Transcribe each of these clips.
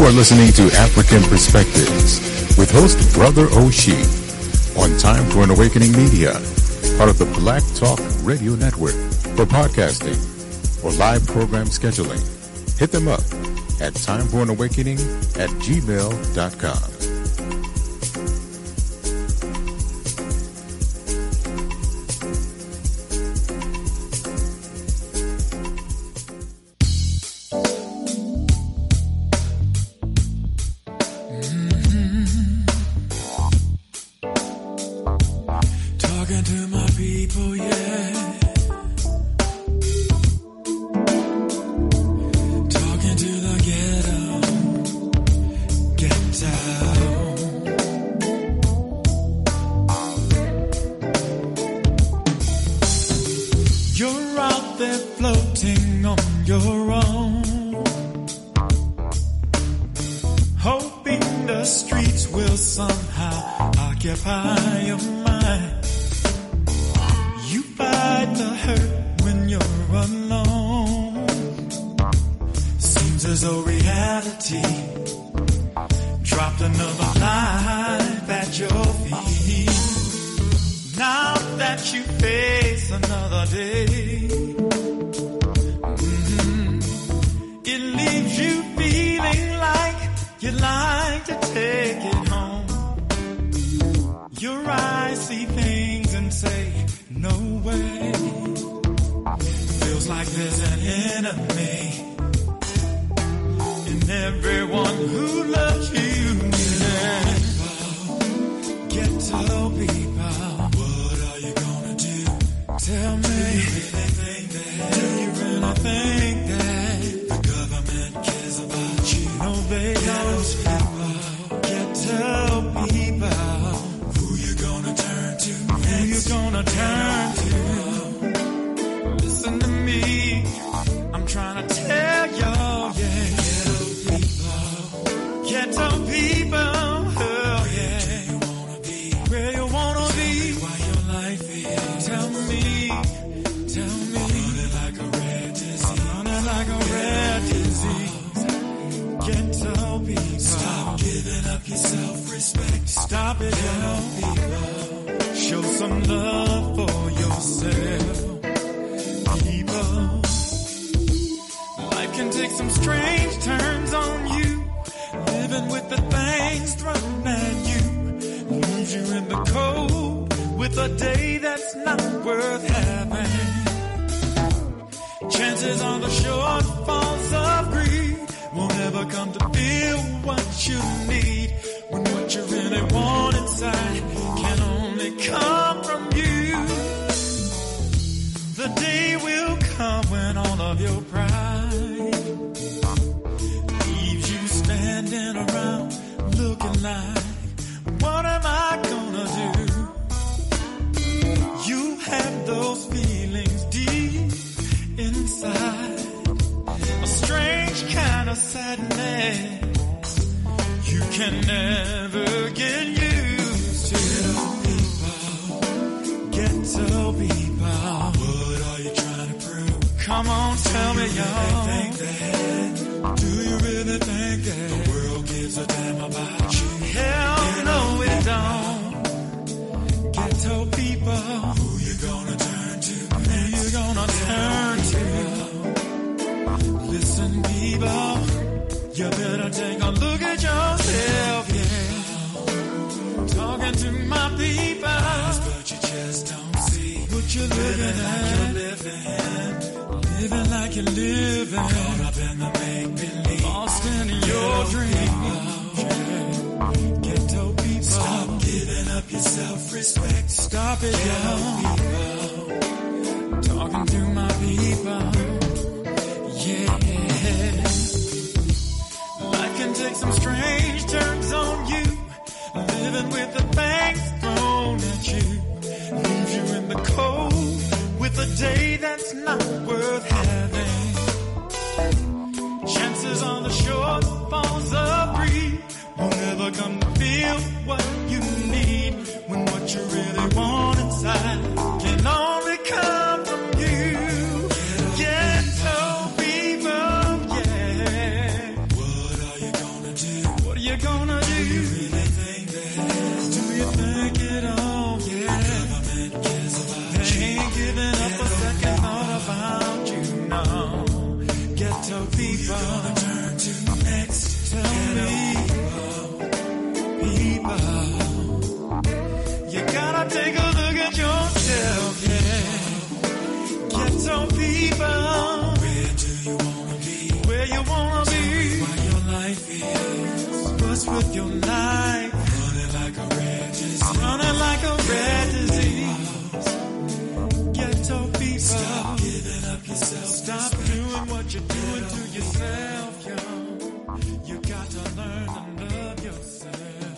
are listening to African Perspectives with host Brother Oshie on Time for an Awakening Media, part of the Black Talk Radio Network. For podcasting or live program scheduling, hit them up at timeforanawakening@gmail.com. Come to feel what you need when what you really want inside can Do you think it all? Yeah. Ain't giving up a second thought about you, no. Ghetto people, gonna turn to next. Tell me, people, you gotta take a look at yourself, yeah. Ghetto people, where do you wanna be? Where you wanna be? What your life is. What's with your life? Running like a red disease. Running like a red disease. Ghetto people, stop giving up yourself. Stop doing what you're doing to yourself, yo. You got to learn to love yourself.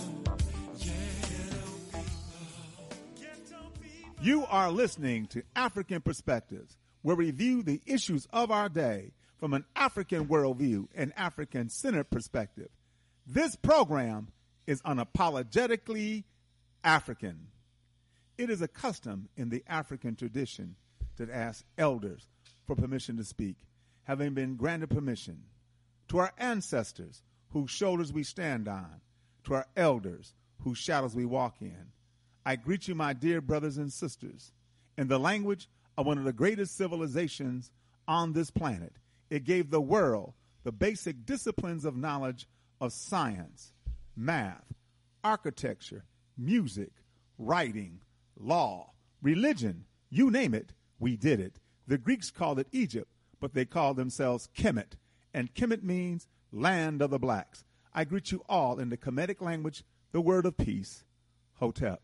Ghetto people. You are listening to African Perspectives, where we review the issues of our day from an African worldview and African-centered perspective. This program is unapologetically African. It is a custom in the African tradition to ask elders for permission to speak, having been granted permission. To our ancestors, whose shoulders we stand on, to our elders, whose shadows we walk in, I greet you, my dear brothers and sisters, in the language of one of the greatest civilizations on this planet. It gave the world the basic disciplines of knowledge of science, math, architecture, music, writing, law, religion, you name it, we did it. The Greeks called it Egypt, but they called themselves Kemet, and Kemet means land of the blacks. I greet you all in the Kemetic language, the word of peace, Hotep.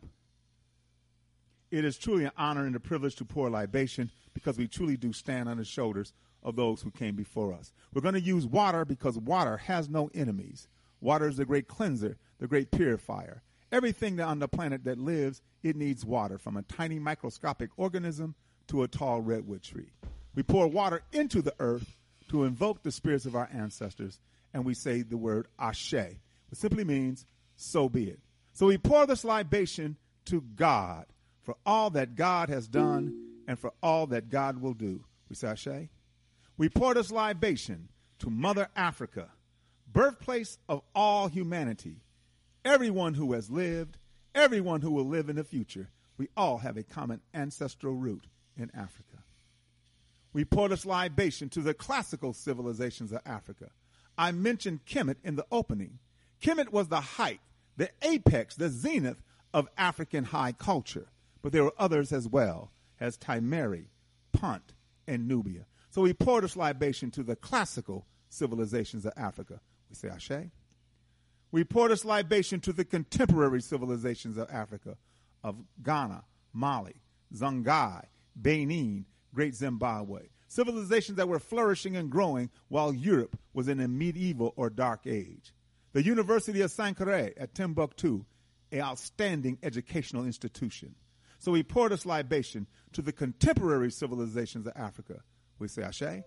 It is truly an honor and a privilege to pour libation because we truly do stand on the shoulders of those who came before us. We're going to use water because water has no enemies. Water is the great cleanser, the great purifier. Everything on the planet that lives, it needs water, from a tiny microscopic organism to a tall redwood tree. We pour water into the earth to invoke the spirits of our ancestors, and we say the word Ashe, which simply means, so be it. So we pour this libation to God for all that God has done and for all that God will do. We say Ashe. We pour this libation to Mother Africa, birthplace of all humanity. Everyone who has lived, everyone who will live in the future, we all have a common ancestral root in Africa. We pour this libation to the classical civilizations of Africa. I mentioned Kemet in the opening. Kemet was the height, the apex, the zenith of African high culture. But there were others as well, as Timeri, Punt, and Nubia. So we pour this libation to the classical civilizations of Africa. We say Ashe. We pour this libation to the contemporary civilizations of Africa, of Ghana, Mali, Songhai, Benin, Great Zimbabwe. Civilizations that were flourishing and growing while Europe was in a medieval or dark age. The University of Sankore at Timbuktu, an outstanding educational institution. So we pour this libation to the contemporary civilizations of Africa. We say Ashe.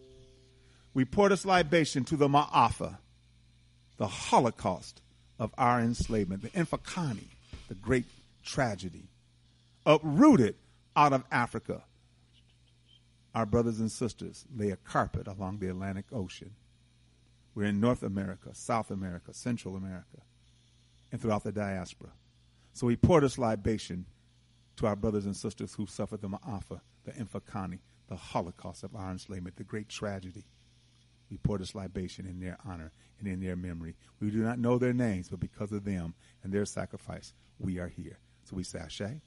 We pour this libation to the Ma'afa, the Holocaust of our enslavement, the Infakani, the great tragedy. Uprooted out of Africa, our brothers and sisters lay a carpet along the Atlantic Ocean. We're in North America, South America, Central America, and throughout the diaspora. So we pour this libation to our brothers and sisters who suffered the Ma'afa, the Infakani, the Holocaust of our enslavement, the great tragedy. We pour this libation in their honor and in their memory. We do not know their names, but because of them and their sacrifice, we are here. So we say Ashe.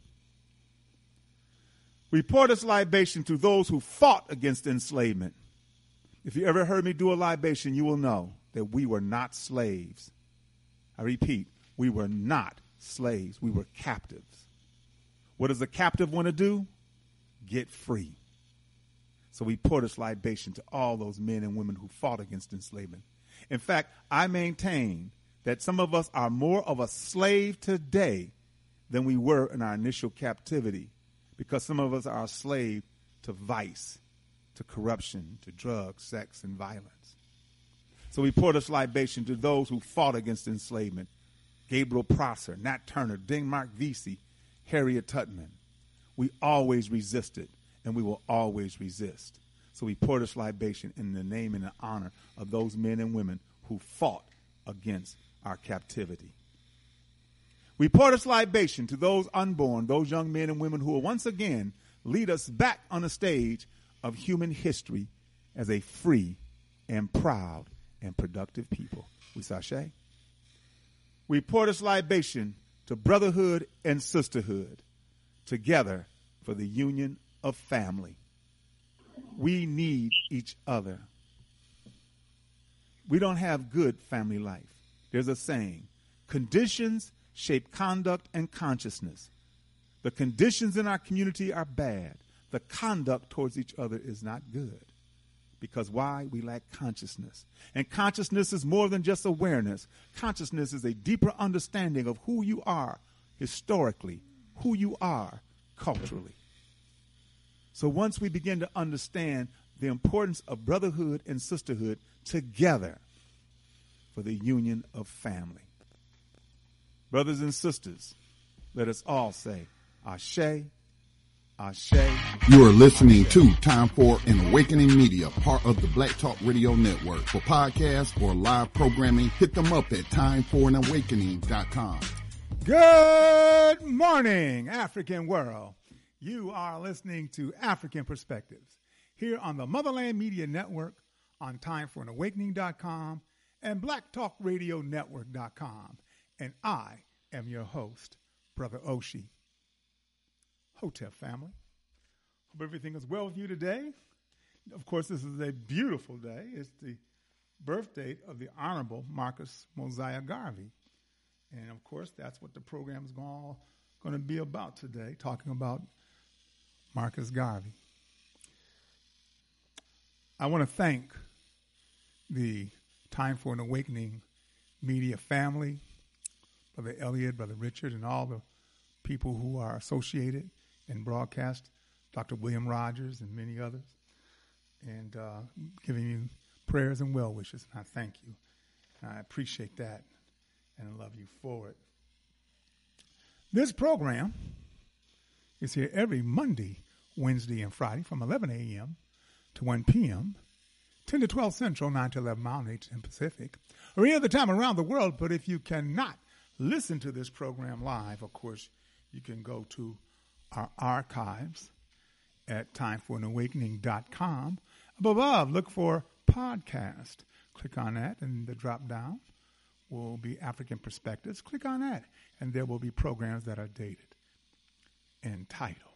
We pour this libation to those who fought against enslavement. If you ever heard me do a libation, you will know that we were not slaves. I repeat, we were not slaves. We were captives. What does a captive want to do? Get free. So we pour this libation to all those men and women who fought against enslavement. In fact, I maintain that some of us are more of a slave today than we were in our initial captivity, because some of us are a slave to vice, to corruption, to drugs, sex, and violence. So we pour this libation to those who fought against enslavement. Gabriel Prosser, Nat Turner, Denmark Vesey, Harriet Tubman. We always resisted, and we will always resist. So we pour this libation in the name and the honor of those men and women who fought against our captivity. We pour this libation to those unborn, those young men and women who will once again lead us back on the stage of human history as a free and proud and productive people. We sashay. We pour this libation to brotherhood and sisterhood, together for the union of family. We need each other. We don't have good family life. There's a saying, conditions shape conduct and consciousness. The conditions in our community are bad. The conduct towards each other is not good. Because why? We lack consciousness. And consciousness is more than just awareness. Consciousness is a deeper understanding of who you are historically, who you are culturally. So once we begin to understand the importance of brotherhood and sisterhood together for the union of family. Brothers and sisters, let us all say, Ashe, Ashe. You are listening to Time for an Awakening Media, part of the Black Talk Radio Network. For podcasts or live programming, hit them up at timeforanawakening.com. Good morning, African world. You are listening to African Perspectives here on the Motherland Media Network, on timeforanawakening.com and blacktalkradionetwork.com. And I am your host, Brother Oshie. Hotel family. Hope everything is well with you today. Of course, this is a beautiful day. It's the birth date of the Honorable Marcus Mosiah Garvey. And, of course, that's what the program is going to be about today, talking about Marcus Garvey. I want to thank the Time for an Awakening media family, Brother Elliot, Brother Richard, and all the people who are associated in broadcast, Dr. William Rogers and many others, and giving you prayers and well wishes. And I thank you. And I appreciate that and I love you for it. This program is here every Monday, Wednesday, and Friday from 11 a.m. to 1 p.m., 10 to 12 Central, 9 to 11 Mountain, 8 to 10 Pacific, or any other time around the world. But if you cannot listen to this program live, of course, you can go to our archives at timeforanawakening.com. Up above, look for podcast. Click on that, and the drop down will be African Perspectives. Click on that, and there will be programs that are dated and titled.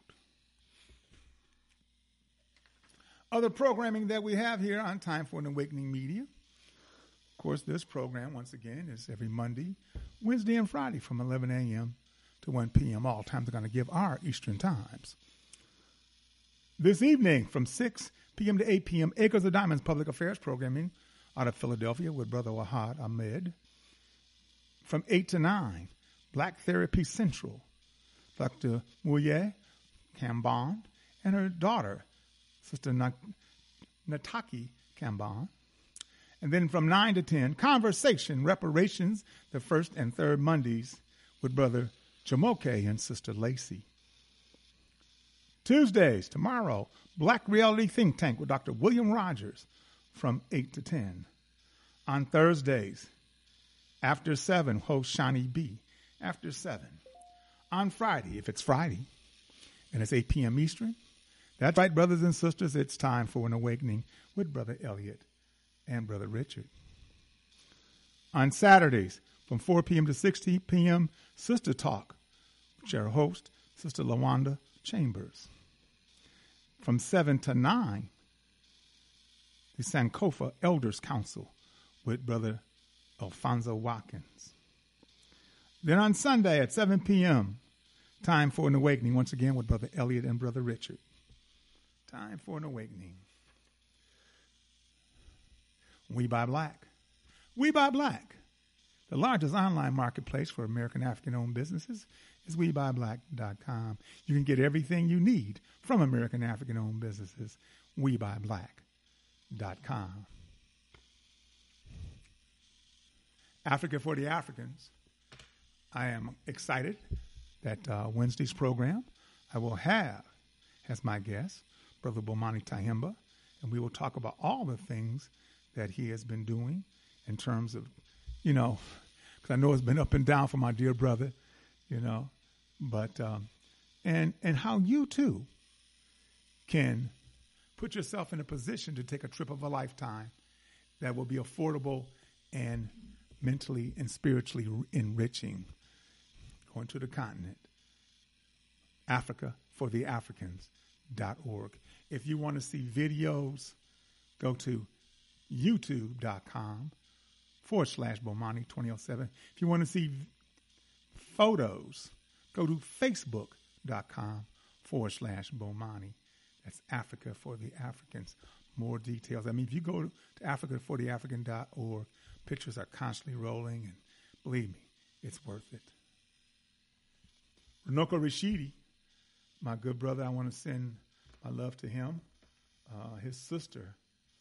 Other programming that we have here on Time for an Awakening Media. Of course, this program, once again, is every Monday, Wednesday, and Friday from 11 a.m. to 1 p.m. All times are going to give our Eastern times. This evening from 6 p.m. to 8 p.m., Acres of Diamonds Public Affairs programming out of Philadelphia with Brother Wahad Ahmed. From 8 to 9, Black Therapy Central, Dr. Muye Kamban and her daughter, Sister Nataki Kamban. And then from 9 to 10, Conversation, Reparations, the first and third Mondays with Brother Jamoke and Sister Lacey. Tuesdays, tomorrow, Black Reality Think Tank with Dr. William Rogers from 8 to 10. On Thursdays, after 7, host Shani B. After 7. On Friday, if it's Friday, and it's 8 p.m. Eastern, that's right, brothers and sisters, it's Time for an Awakening with Brother Elliot and Brother Richard. On Saturdays, from 4 p.m. to 6 p.m., Sister Talk, which our host, Sister LaWanda Chambers. From 7 to 9, the Sankofa Elders Council with Brother Alfonso Watkins. Then on Sunday at 7 p.m., Time for an Awakening, once again with Brother Elliot and Brother Richard. Time for an Awakening. We Buy Black. We Buy Black. The largest online marketplace for American African-owned businesses is WeBuyBlack.com. You can get everything you need from American African-owned businesses. WeBuyBlack.com. Africa for the Africans. I am excited that Wednesday's program I will have as my guest Brother Bomani Tyehimba, and we will talk about all the things that he has been doing in terms of, because because I know it's been up and down for my dear brother, you know. But and how you too can put yourself in a position to take a trip of a lifetime that will be affordable and mentally and spiritually enriching. Going to the continent, AfricaForTheAfricans.org. If you want to see videos, go to youtube.com/Bomani2007. If you want to see photos, go to facebook.com/Bomani. That's Africa for the Africans. More details. I mean, if you go to AfricaForTheAfrican.org, pictures are constantly rolling, and believe me, it's worth it. Runoko Rashidi, my good brother, I want to send my love to him. His sister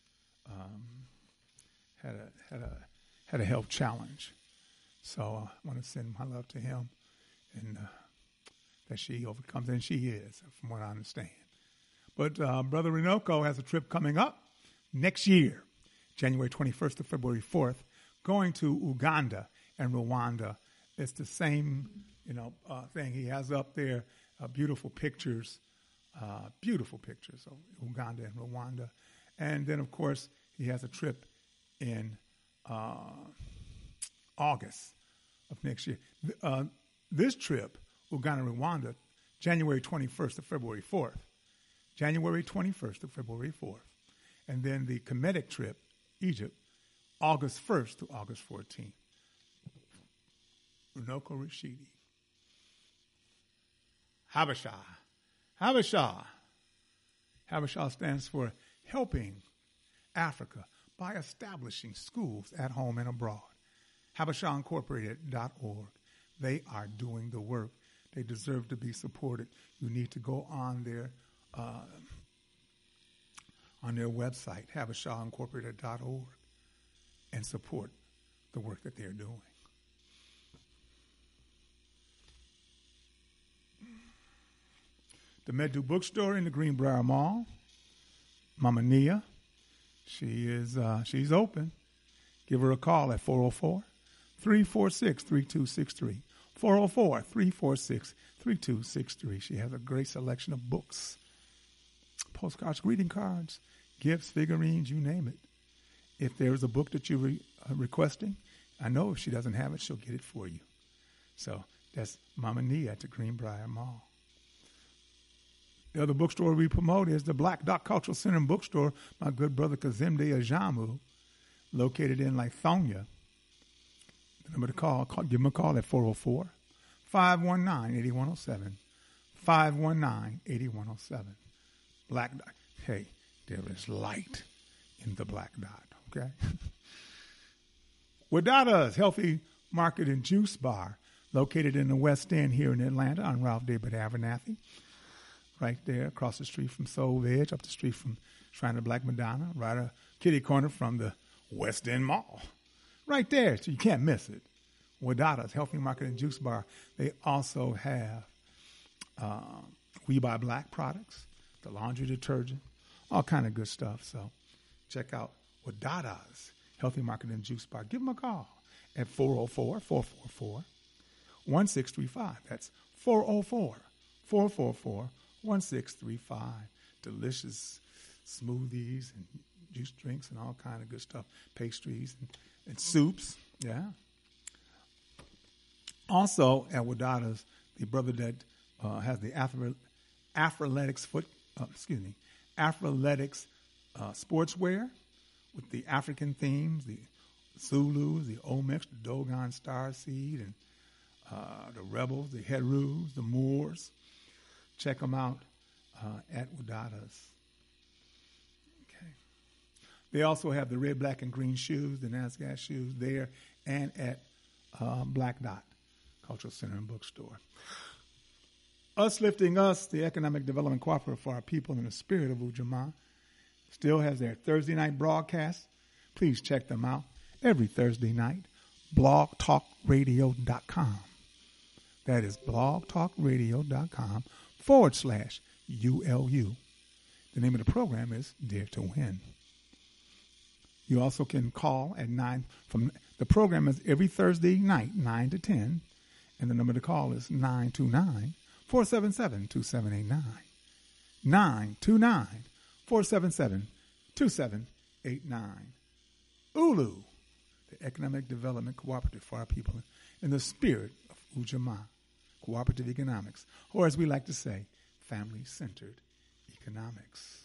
had a health challenge, so I want to send my love to him, and that she overcomes, and she is, from what I understand. But Brother Runoko has a trip coming up next year, January 21st to February 4th, going to Uganda and Rwanda. It's the same, thing. He has up there beautiful pictures of Uganda and Rwanda. And then, of course, he has a trip in August of next year. This trip, Uganda and Rwanda, January 21st to February 4th. January 21st to February 4th. And then the Kemetic trip, Egypt, August 1st to August 14th. Runoko Rashidi. Habesha. Habesha stands for Helping Africa by Establishing Schools at Home and Abroad. HabeshaIncorporated.org. They are doing the work. They deserve to be supported. You need to go on their website, HabeshaIncorporated.org, and support the work that they're doing. The Medu Bookstore in the Greenbrier Mall, Mama Nia, she's open. Give her a call at 404-346-3263. 404-346-3263. She has a great selection of books, postcards, greeting cards, gifts, figurines, you name it. If there's a book that you're requesting, I know if she doesn't have it, she'll get it for you. So that's Mama Nia at the Greenbrier Mall. The other bookstore we promote is the Black Dot Cultural Center and Bookstore, my good brother Kazemde Ajamu, located in Lithonia. The number to call, give him a call at 404-519-8107. 519-8107. Black Dot. Hey, there is light in the Black Dot, okay? Wadada's Healthy Market and Juice Bar, located in the West End here in Atlanta on Ralph David Abernathy. Right there, across the street from Soul Edge, up the street from Shrine of Black Madonna, right a kitty corner from the West End Mall. Right there, so you can't miss it. Wadada's Healthy Market and Juice Bar. They also have We Buy Black products, the laundry detergent, all kind of good stuff. So check out Wadada's Healthy Market and Juice Bar. Give them a call at 404-444-1635. That's 404-444-1635. Delicious smoothies and juice drinks and all kind of good stuff. Pastries and soups. Yeah. Also at Wadada's, the brother that has the Afroletics sportswear with the African themes, the Zulus, the Omex, the Dogon Star Seed, and the Rebels, the Herus, the Moors. Check them out at Wadada's. Okay. They also have the red, black, and green shoes, the NASDAQ shoes there, and at Black Dot Cultural Center and Bookstore. Us Lifting Us, the Economic Development Cooperative for Our People in the Spirit of Ujamaa, still has their Thursday night broadcast. Please check them out every Thursday night. blogtalkradio.com. That is blogtalkradio.com/ULU. The name of the program is Dare to Win. You also can call at 9. The program is every Thursday night, 9 to 10, and the number to call is 929-477-2789. 929-477-2789. ULU, the Economic Development Cooperative for our people, in the spirit of Ujamaa, cooperative economics, or as we like to say, family-centered economics.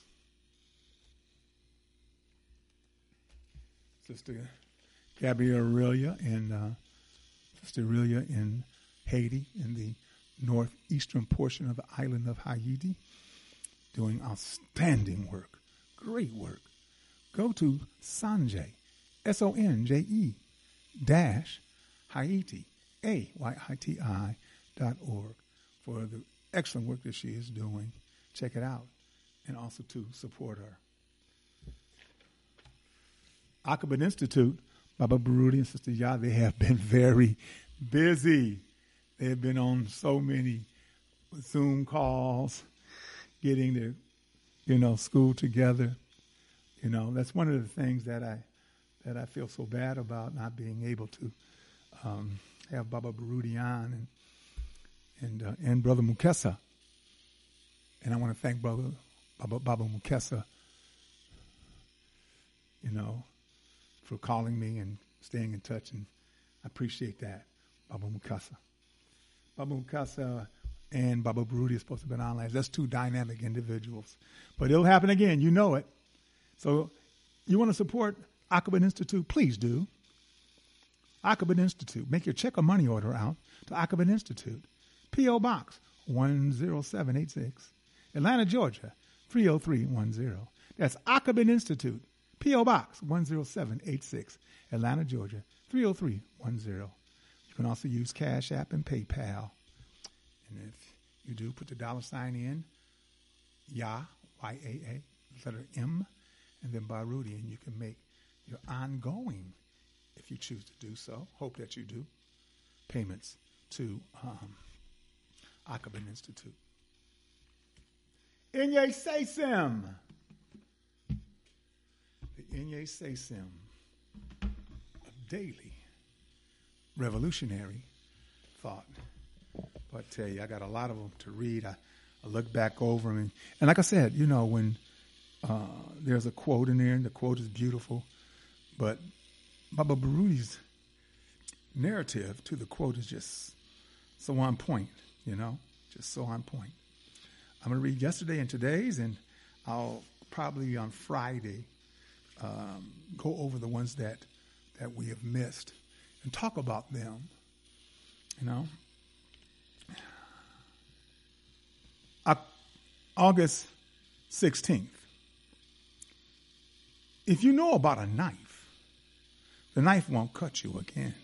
Sister Gabrielle Aurelia and Sister Aurelia in Haiti, in the northeastern portion of the island of Haiti, doing outstanding work, great work. Go to Sonje, SONJE Haiti, AYITI.org for the excellent work that she is doing. Check it out, and also to support her. Aqaba Institute, Baba Baruti and Sister Yah, they have been very busy. They have been on so many Zoom calls, getting their, school together. That's one of the things that I feel so bad about, not being able to have Baba Baruti on and Brother Mukesa. And I want to thank Baba Mukesa, for calling me and staying in touch, and I appreciate that, Baba Mukasa. Baba Mukasa and Baba Baruti are supposed to have been online. That's two dynamic individuals. But it'll happen again. You know it. So you want to support Aqaba Institute? Please do. Aqaba Institute. Make your check or money order out to Aqaba Institute. P.O. Box 10786, Atlanta, Georgia 30310. That's Aqaba Institute. P.O. Box 10786, Atlanta, Georgia 30310. You can also use Cash App and PayPal. And if you do, put the $sign in, Yah, Y-A-A, letter M, and then Baruti, and you can make your ongoing, if you choose to do so, hope that you do, payments to Aqaba Institute. Inye Sesim. The Inye Sesim, a daily revolutionary thought. But I tell you, I got a lot of them to read. I look back over them. And like I said, when there's a quote in there, and the quote is beautiful, but Baba Baruti's narrative to the quote is just so on point, just so on point. I'm going to read yesterday and today's, and I'll probably on Friday go over the ones that we have missed and talk about them, August 16th. If you know about a knife, the knife won't cut you again.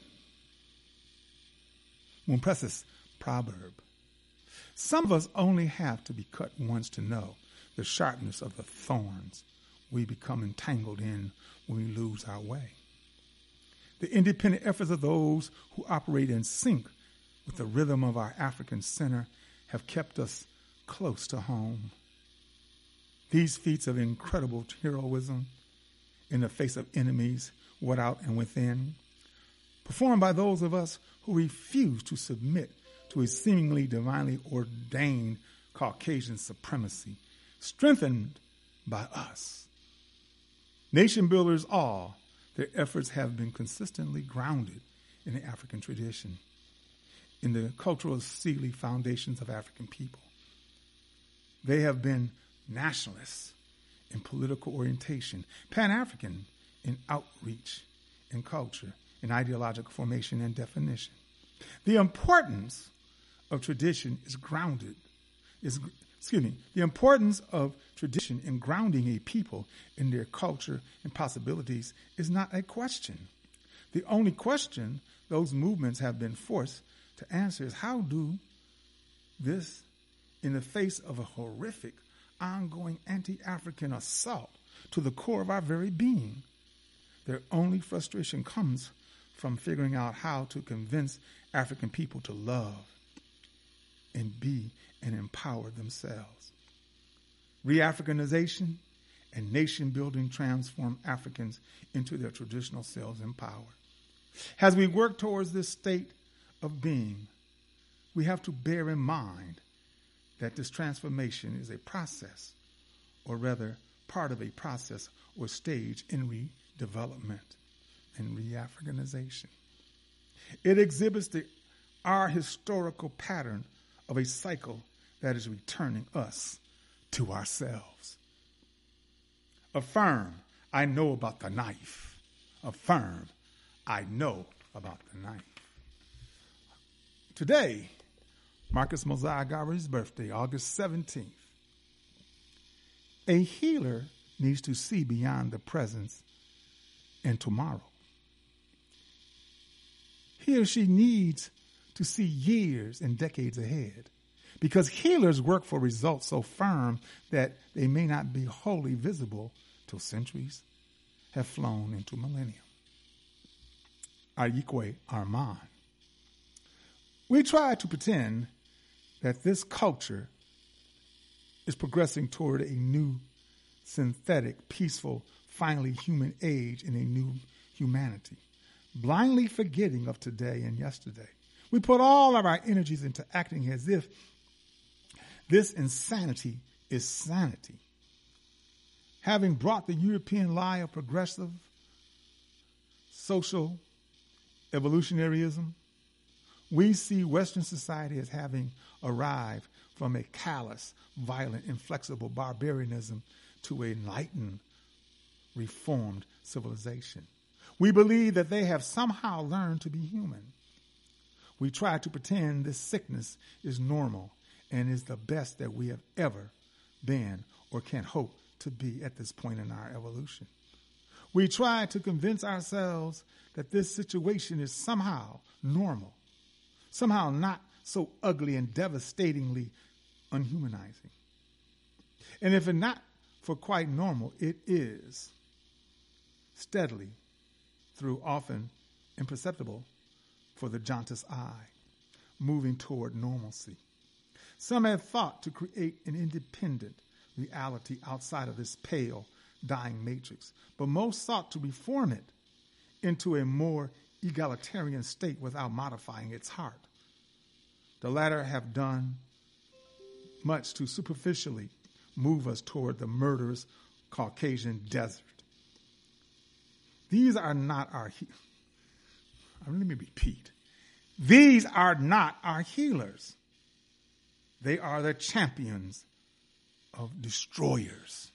One precious proverb. Some of us only have to be cut once to know the sharpness of the thorns we become entangled in when we lose our way. The independent efforts of those who operate in sync with the rhythm of our African center have kept us close to home. These feats of incredible heroism in the face of enemies without and within, performed by those of us who refuse to submit to a seemingly divinely ordained Caucasian supremacy, strengthened by us. Nation builders all, their efforts have been consistently grounded in the African tradition, in the cultural sealy foundations of African people. They have been nationalists in political orientation, Pan-African in outreach, in culture, in ideological formation and definition. The importance of tradition the importance of tradition in grounding a people in their culture and possibilities is not a question. The only question those movements have been forced to answer is how do this in the face of a horrific, ongoing anti-African assault to the core of our very being. Their only frustration comes from figuring out how to convince African people to love and be and empower themselves. Re-Africanization and nation-building transform Africans into their traditional selves in power. As we work towards this state of being, we have to bear in mind that this transformation is a process, or rather part of a process or stage in redevelopment and re-Africanization. It exhibits our historical pattern of a cycle that is returning us to ourselves. Affirm, I know about the knife. Affirm, I know about the knife. Today, Marcus Mosiah Garvey's birthday, August 17th. A healer needs to see beyond the present and tomorrow. He or she needs to see years and decades ahead, because healers work for results so firm that they may not be wholly visible till centuries have flown into millennium. Ayikwe Armand. We try to pretend that this culture is progressing toward a new, synthetic, peaceful, finally human age in a new humanity, blindly forgetting of today and yesterday. We put all of our energies into acting as if this insanity is sanity. Having brought the European lie of progressive social evolutionaryism, we see Western society as having arrived from a callous, violent, inflexible barbarianism to an enlightened, reformed civilization. We believe that they have somehow learned to be human. We try to pretend this sickness is normal and is the best that we have ever been or can hope to be at this point in our evolution. We try to convince ourselves that this situation is somehow normal, somehow not so ugly and devastatingly unhumanizing. And if it's not for quite normal, it is steadily, through often imperceptible for the jaundiced eye, moving toward normalcy. Some have thought to create an independent reality outside of this pale, dying matrix, but most sought to reform it into a more egalitarian state without modifying its heart. The latter have done much to superficially move us toward the murderous Caucasian desert. These are not our let me repeat. These are not our healers. They are the champions of destroyers.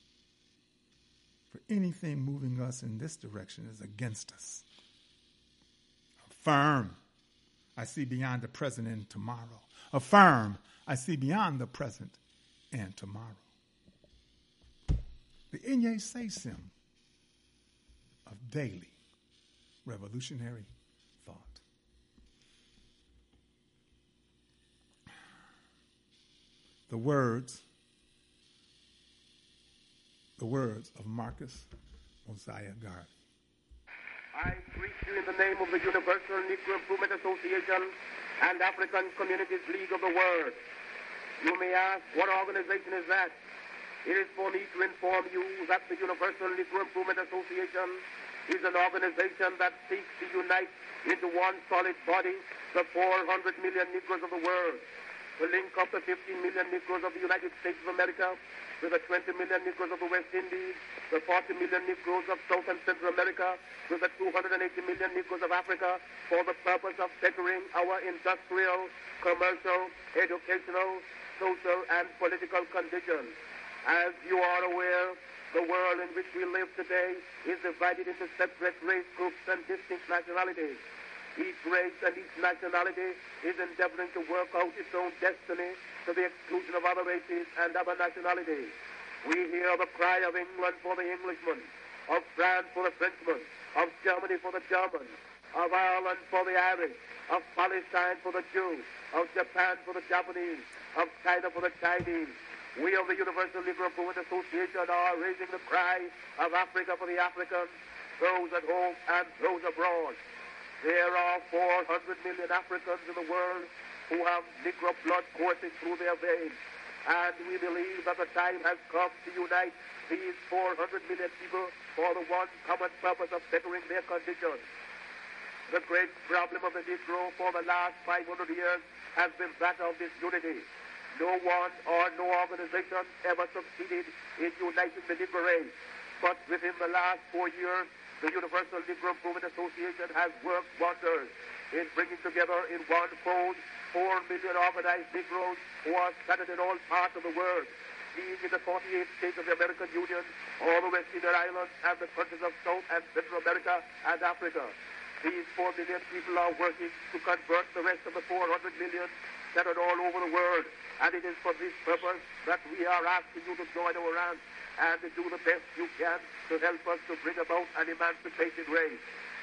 For anything moving us in this direction is against us. Affirm, I see beyond the present and tomorrow. Affirm, I see beyond the present and tomorrow. The Inye Sesim of daily revolutionary thought. The words of Marcus Mosiah Garvey. I greet you in the name of the Universal Negro Improvement Association and African Communities League of the World. You may ask, what organization is that? It is for me to inform you that the Universal Negro Improvement Association is an organization that seeks to unite into one solid body the 400 million Negroes of the world, to link up the 15 million Negroes of the United States of America with the 20 million Negroes of the West Indies, the 40 million Negroes of South and Central America, with the 280 million Negroes of Africa, for the purpose of bettering our industrial, commercial, educational, social, and political conditions. As you are aware, the world in which we live today is divided into separate race groups and distinct nationalities. Each race and each nationality is endeavoring to work out its own destiny to the exclusion of other races and other nationalities. We hear the cry of England for the Englishman, of France for the Frenchman, of Germany for the German, of Ireland for the Irish, of Palestine for the Jews, of Japan for the Japanese, of China for the Chinese. We of the Universal Negro Improvement Association are raising the cry of Africa for the Africans, those at home and those abroad. There are 400 million Africans in the world who have Negro blood coursing through their veins. And we believe that the time has come to unite these 400 million people for the one common purpose of bettering their condition. The great problem of the Negro for the last 500 years has been that of disunity. No one or no organization ever succeeded in uniting the Negro race. But within the last 4 years, the Universal Negro Improvement Association has worked wonders in bringing together in one fold 4 million organized Negroes who are scattered in all parts of the world, being in the 48 states of the American Union, all the West Indian Islands, and the countries of South and Central America and Africa. These 4 million people are working to convert the rest of the 400 million scattered all over the world. And it is for this purpose that we are asking you to join our ranks and to do the best you can to help us to bring about an emancipated race.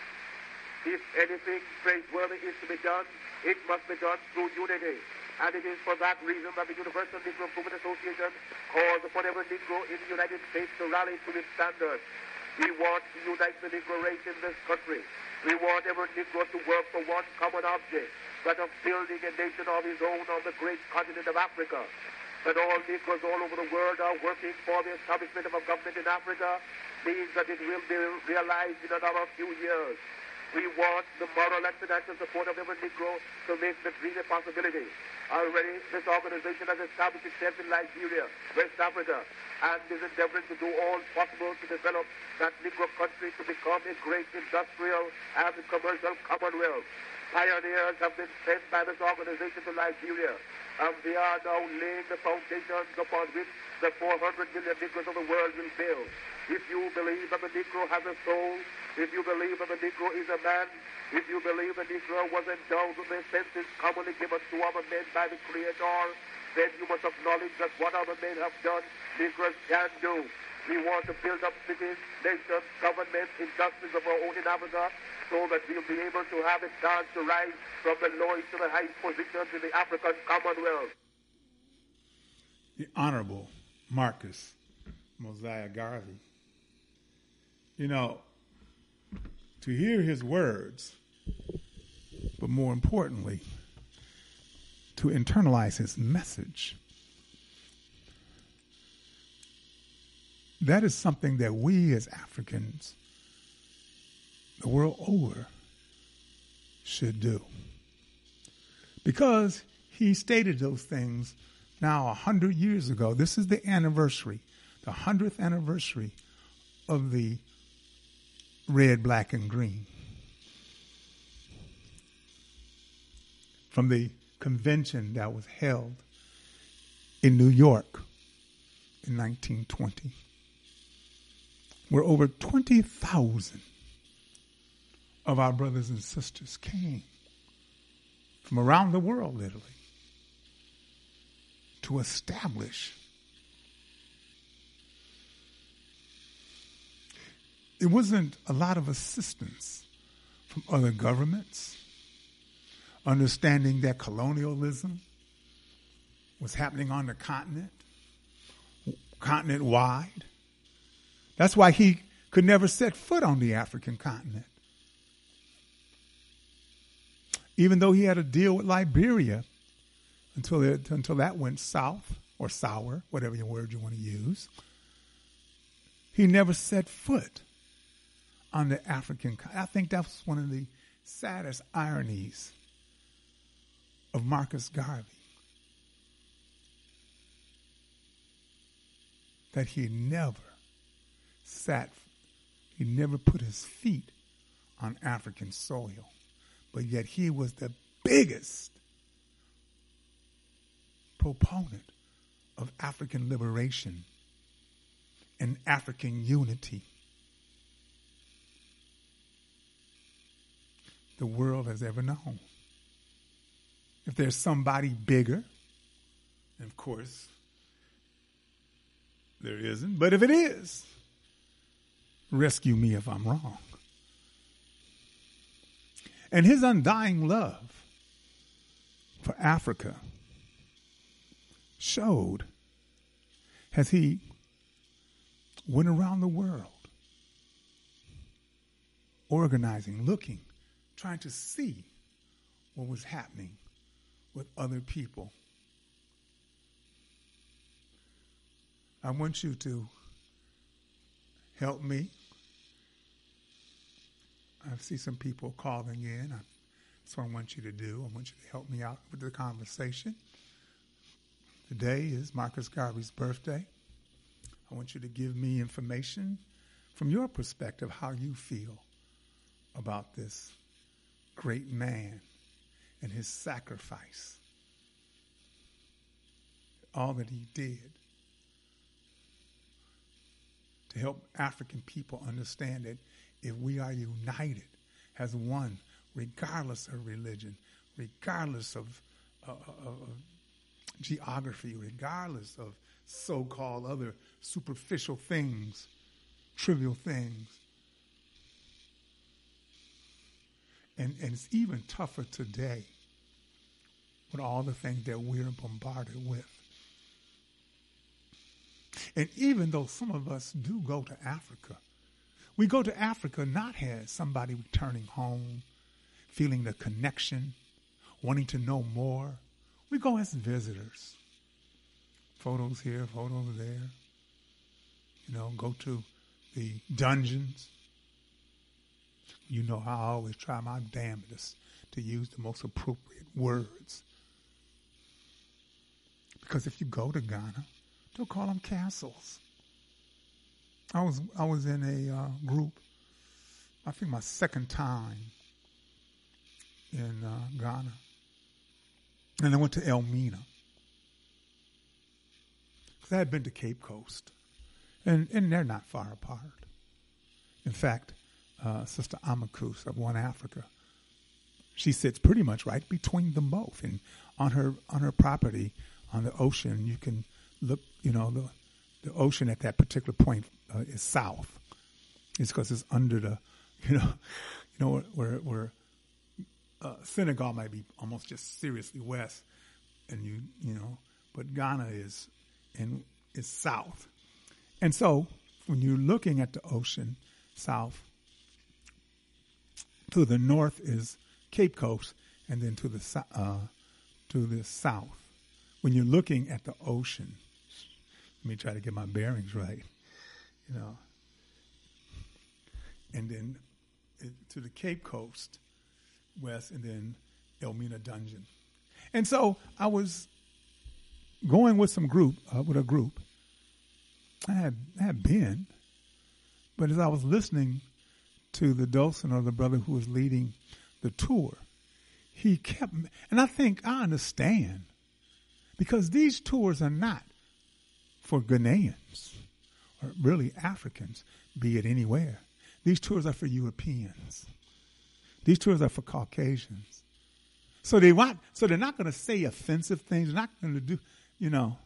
If anything praiseworthy is to be done, it must be done through unity. And it is for that reason that the Universal Negro Improvement Association calls upon every Negro in the United States to rally to its standards. We want to unite the Negro race in this country. We want every Negro to work for one common object, that of building a nation of his own on the great continent of Africa. That all Negroes all over the world are working for the establishment of a government in Africa means that it will be realized in another few years. We want the moral and financial support of every Negro to make the dream a possibility. Already, this organization has established itself in Liberia, West Africa, and is endeavoring to do all possible to develop that Negro country to become a great industrial and commercial commonwealth. Pioneers have been sent by this organization to Liberia, and they are now laying the foundations upon which the 400 million Negroes of the world will build. If you believe that the Negro has a soul, if you believe that the Negro is a man, if you believe the Negro was endowed with the senses commonly given to other men by the Creator, then you must acknowledge that what other men have done, Negroes can do. We want to build up cities, nations, governments, industries of our own in Africa, so that we'll be able to have a chance to rise from the lowest to the highest positions in the African Commonwealth. The Honorable Marcus Mosiah Garvey. You know, to hear his words, but more importantly, to internalize his message, that is something that we as Africans, the world over, should do. Because he stated those things now 100 years ago. This is the anniversary, the 100th anniversary of the red, black, and green. From the convention that was held in New York in 1920, where over 20,000 of our brothers and sisters came from around the world, literally, to establish. It wasn't a lot of assistance from other governments, understanding that colonialism was happening on the continent-wide. That's why he could never set foot on the African continent. Even though he had a deal with Liberia until that went south or sour, whatever your word you want to use, he never set foot on the African continent. I think that was one of the saddest ironies of Marcus Garvey, that he never put his feet on African soil, but yet he was the biggest proponent of African liberation and African unity the world has ever known. If there's somebody bigger, and of course there isn't, but if it is, rescue me if I'm wrong. And his undying love for Africa showed as he went around the world organizing, looking, trying to see what was happening with other people. I want you to help me. I see some people calling in. That's what I want you to do. I want you to help me out with the conversation. Today is Marcus Garvey's birthday. I want you to give me information from your perspective, how you feel about this great man and his sacrifice, all that he did to help African people understand that if we are united as one, regardless of religion, regardless of geography, regardless of so-called other superficial things, trivial things. And it's even tougher today with all the things that we're bombarded with. And even though some of us do go to Africa, we go to Africa not as somebody returning home, feeling the connection, wanting to know more. We go as visitors. Photos here, photos there. You know, go to the dungeons. You know how I always try my damnedest to use the most appropriate words. Because if you go to Ghana, they'll call them castles. I was in a group, I think my second time in Ghana. And I went to Elmina. Because I had been to Cape Coast. And they're not far apart. In fact, Sister Amakus of One Africa, she sits pretty much right between them both. And on her property, on the ocean, you can look, you know, the ocean at that particular point is south. It's because it's under the, you know, where Senegal might be almost just seriously west, and you know, but Ghana is south. And so when you're looking at the ocean south, to the north is Cape Coast, and then to the south, when you're looking at the ocean, let me try to get my bearings right, you know, and then to the Cape Coast west, and then Elmina Dungeon. And so I was going with a group. I had been, but as I was listening to the docent or the brother who was leading the tour, he kept, and I think I understand, because these tours are not for Ghanaians or really Africans, be it anywhere. These tours are for Europeans. These tours are for Caucasians. So they're not going to say offensive things. They're not going to do, you know.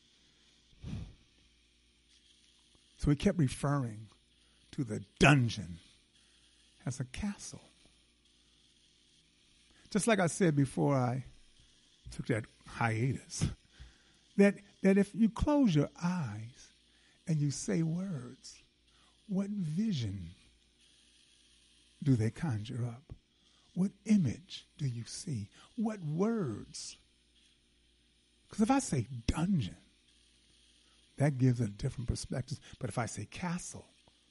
So he kept referring to the dungeon as a castle. Just like I said before I took that hiatus, that if you close your eyes and you say words, what vision do they conjure up? What image do you see? What words? Because if I say dungeon, that gives a different perspective. But if I say castle,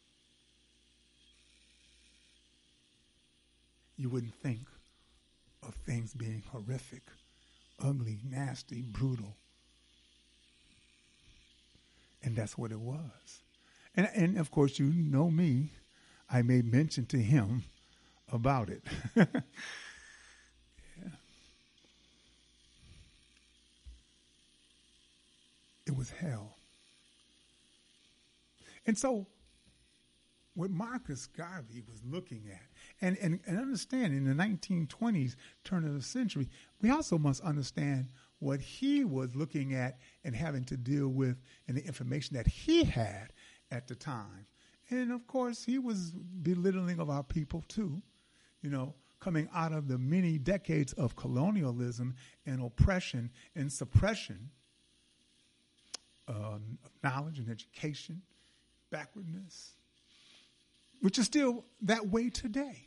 you wouldn't think of things being horrific, ugly, nasty, brutal. And that's what it was. And of course, you know me, I made mention to him about it. Yeah. It was hell. And so what Marcus Garvey was looking at, and understand in the 1920s, turn of the century, we also must understand what he was looking at and having to deal with and the information that he had at the time. And of course, he was belittling of our people too, you know, coming out of the many decades of colonialism and oppression and suppression of knowledge and education, backwardness, which is still that way today.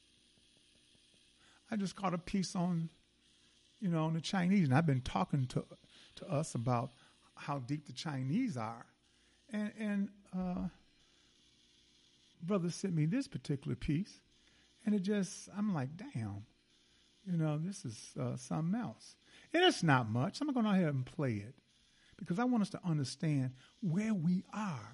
I just caught a piece on, you know, on the Chinese, and I've been talking to us about how deep the Chinese are And brother sent me this particular piece, and I'm like, damn, this is something else. And it's not much. I'm going to go ahead and play it because I want us to understand where we are.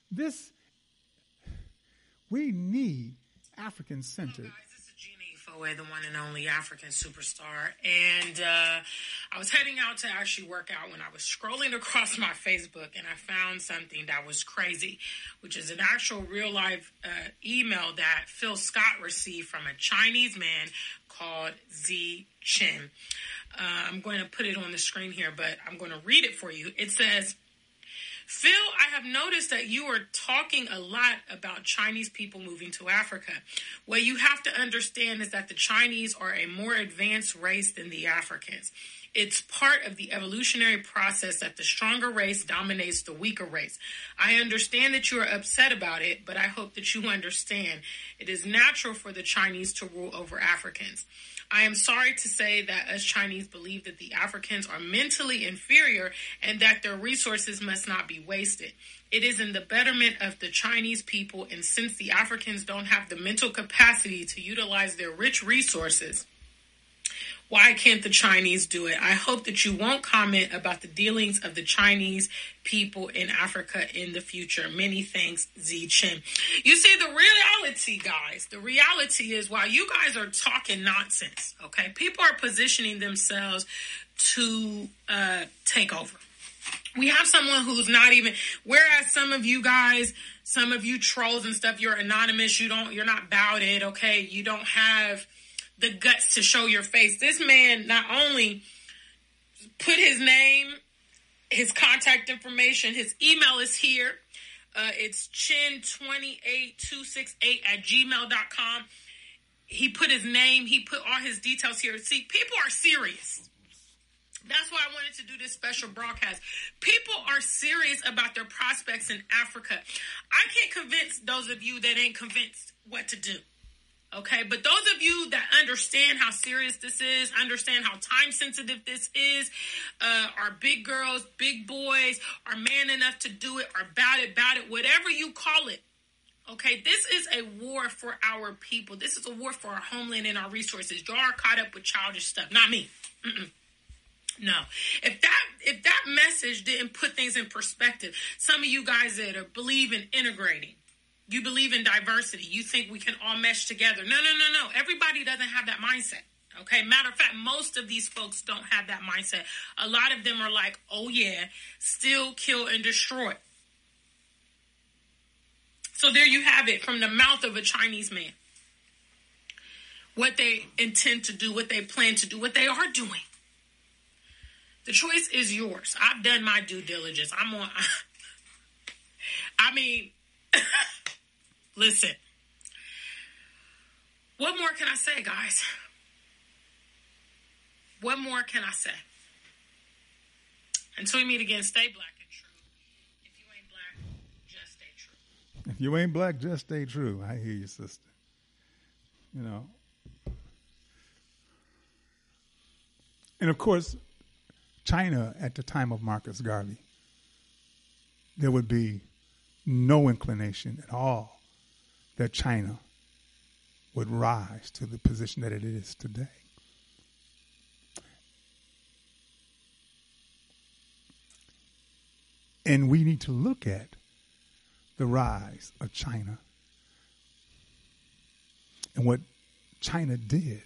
We need African-centered. Hello guys, this is Jeannie Foe, the one and only African superstar. And I was heading out to actually work out when I was scrolling across my Facebook, and I found something that was crazy, which is an actual real-life email that Phil Scott received from a Chinese man called Z Chin. I'm going to put it on the screen here, but I'm going to read it for you. It says, Phil, I have noticed that you are talking a lot about Chinese people moving to Africa. What you have to understand is that the Chinese are a more advanced race than the Africans. It's part of the evolutionary process that the stronger race dominates the weaker race. I understand that you are upset about it, but I hope that you understand it is natural for the Chinese to rule over Africans. I am sorry to say that us Chinese believe that the Africans are mentally inferior and that their resources must not be wasted. It is in the betterment of the Chinese people, and since the Africans don't have the mental capacity to utilize their rich resources, why can't the Chinese do it? I hope that you won't comment about the dealings of the Chinese people in Africa in the future. Many thanks, Z Chin. You see, the reality, guys, the reality is while you guys are talking nonsense, okay, people are positioning themselves to take over. We have someone who's not even, whereas some of you guys, some of you trolls and stuff, you're anonymous, you're not about it, okay? You don't have the guts to show your face. This man not only put his name, his contact information, his email is here. It's chin28268@gmail.com. He put his name, he put all his details here. See, people are serious. That's why I wanted to do this special broadcast. People are serious about their prospects in Africa. I can't convince those of you that ain't convinced what to do. Okay, but those of you that understand how serious this is, understand how time sensitive this is, are big girls, big boys, are man enough to do it, are about it, whatever you call it. Okay, this is a war for our people. This is a war for our homeland and our resources. Y'all are caught up with childish stuff, not me. No. If that message didn't put things in perspective, some of you guys that believe in integrating, you believe in diversity, you think we can all mesh together. No. Everybody doesn't have that mindset. Okay. Matter of fact, most of these folks don't have that mindset. A lot of them are like, oh yeah, steal, kill, and destroy. So there you have it from the mouth of a Chinese man. What they intend to do, what they plan to do, what they are doing. The choice is yours. I've done my due diligence. Listen. What more can I say, guys? What more can I say? Until we meet again, stay black and true. If you ain't black, just stay true. If you ain't black, just stay true. I hear you, sister. And of course, China at the time of Marcus Garvey, there would be no inclination at all that China would rise to the position that it is today. And we need to look at the rise of China and what China did.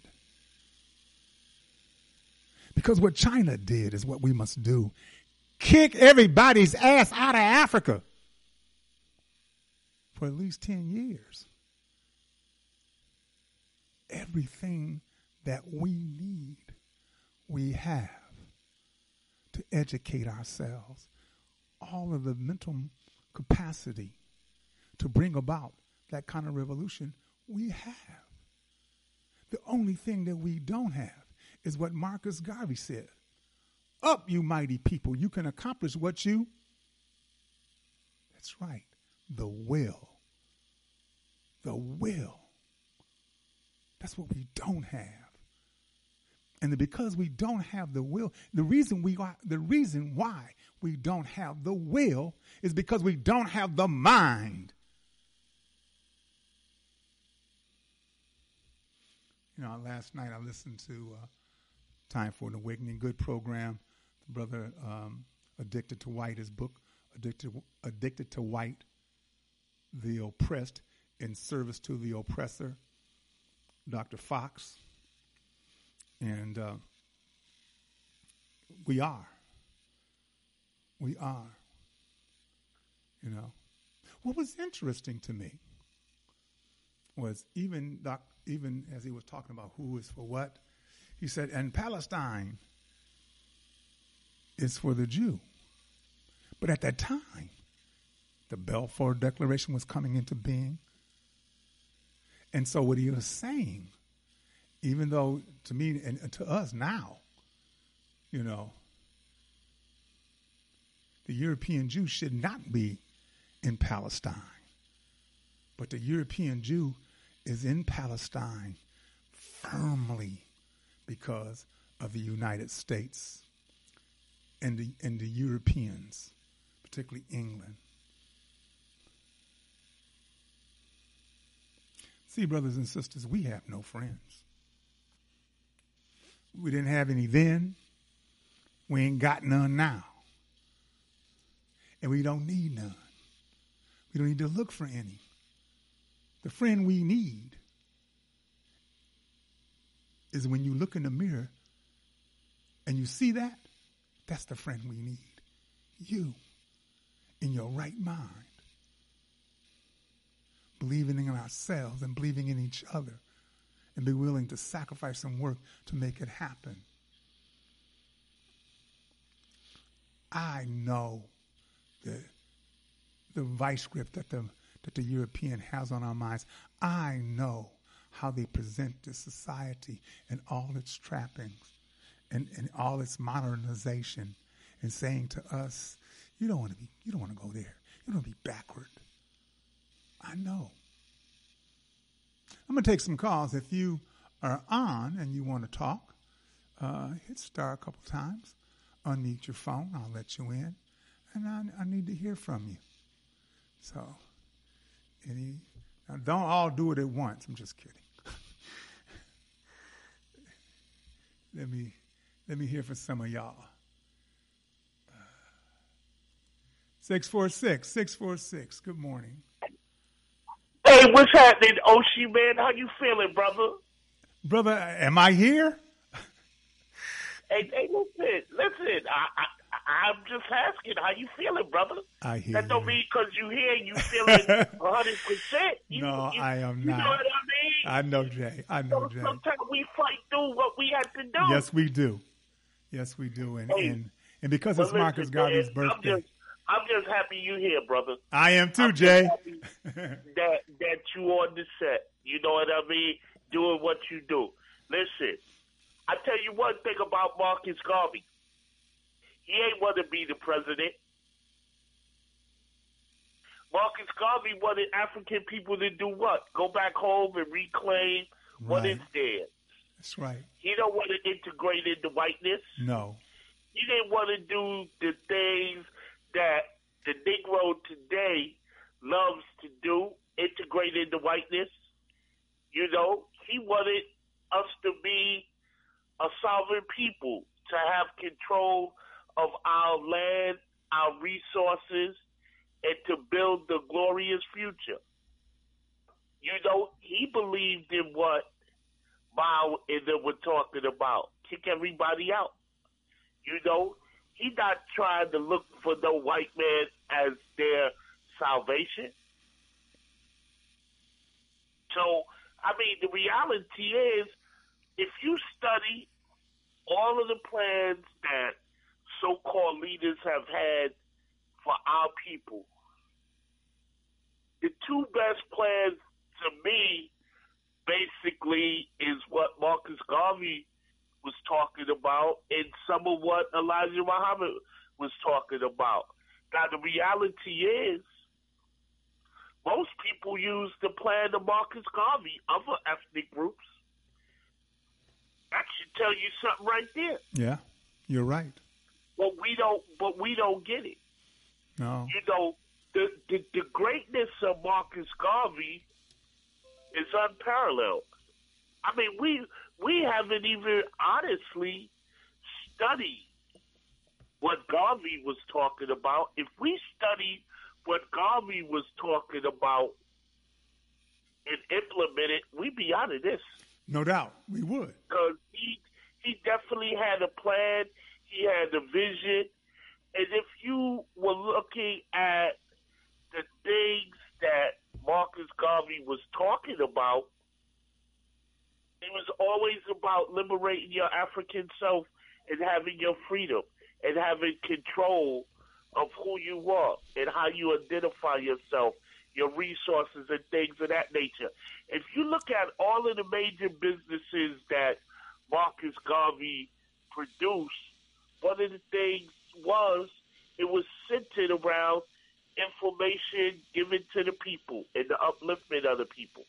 Because what China did is what we must do. Kick everybody's ass out of Africa for at least 10 years. Everything that we need, we have to educate ourselves. All of the mental capacity to bring about that kind of revolution, we have. The only thing that we don't have is what Marcus Garvey said. Up, you mighty people. You can accomplish what you... That's right. The will. The will. That's what we don't have. And because we don't have the will, the reason why we don't have the will is because we don't have the mind. You know, last night I listened to Time for an Awakening, good program. The brother Addicted to White, his book, Addicted to White, The Oppressed in Service to the Oppressor, Dr. Fox. And we are, you know. What was interesting to me was even as he was talking about who is for what, he said, and Palestine is for the Jew. But at that time, the Balfour Declaration was coming into being. And so what he was saying, even though to me and to us now, you know, the European Jew should not be in Palestine. But the European Jew is in Palestine firmly because of the United States and the Europeans, particularly England. See, brothers and sisters, we have no friends. We didn't have any then. We ain't got none now. And we don't need none. We don't need to look for any. The friend we need is when you look in the mirror and you see that, that's the friend we need. You, in your right mind, believing in ourselves and believing in each other and be willing to sacrifice some work to make it happen. I know the vice grip that the European has on our minds. I know how they present this society and all its trappings and all its modernization, and saying to us, you don't want to go there. You don't want to be backward. I know. I'm going to take some calls. If you are on and you want to talk, hit star a couple times, unmute your phone. I'll let you in, and I need to hear from you. So, now don't all do it at once. I'm just kidding. Let me hear from some of y'all. 646. Good morning. Hey, what's happening, Oshi, man? How you feeling, brother? Brother, am I here? Hey, listen. I'm just asking, how you feeling, brother? I hear that don't you. mean because you here, you feeling 100%. No, I am not. You know what I mean? I know, Jay. Jay. Sometimes we fight through what we have to do. Yes, we do. And because it's Marcus Garvey's birthday. I'm just happy you here, brother. I am too, Jay. that you on the set. You know what I mean? Doing what you do. Listen, I tell you one thing about Marcus Garvey. He ain't want to be the president. Marcus Garvey wanted African people to do what? Go back home and reclaim what is theirs. That's right. He don't want to integrate into whiteness. No. He didn't want to do the things that the Negro today loves to do, integrate into whiteness. You know, he wanted us to be a sovereign people, to have control of our land, our resources, and to build the glorious future. You know, he believed in what Mao and them were talking about. Kick everybody out. You know, he not trying to look for no white man as their salvation. So, I mean, the reality is, if you study all of the plans that so-called leaders have had for our people, the two best plans to me basically is what Marcus Garvey was talking about and some of what Elijah Muhammad was talking about. Now, the reality is, most people use the plan of Marcus Garvey, other ethnic groups, That should tell you something right there. Yeah, you're right. But we don't get it. No. You know, the greatness of Marcus Garvey is unparalleled. I mean, we haven't even honestly studied what Garvey was talking about. If we studied what Garvey was talking about and implemented, we'd be out of this. No doubt, we would. Because he definitely had a plan. He had a vision. And if you were looking at the things that Marcus Garvey was talking about, it was always about liberating your African self and having your freedom and having control of who you are and how you identify yourself, your resources and things of that nature. If you look at all of the major businesses that Marcus Garvey produced, one of the things it was centered around information given to the people and the upliftment of the people.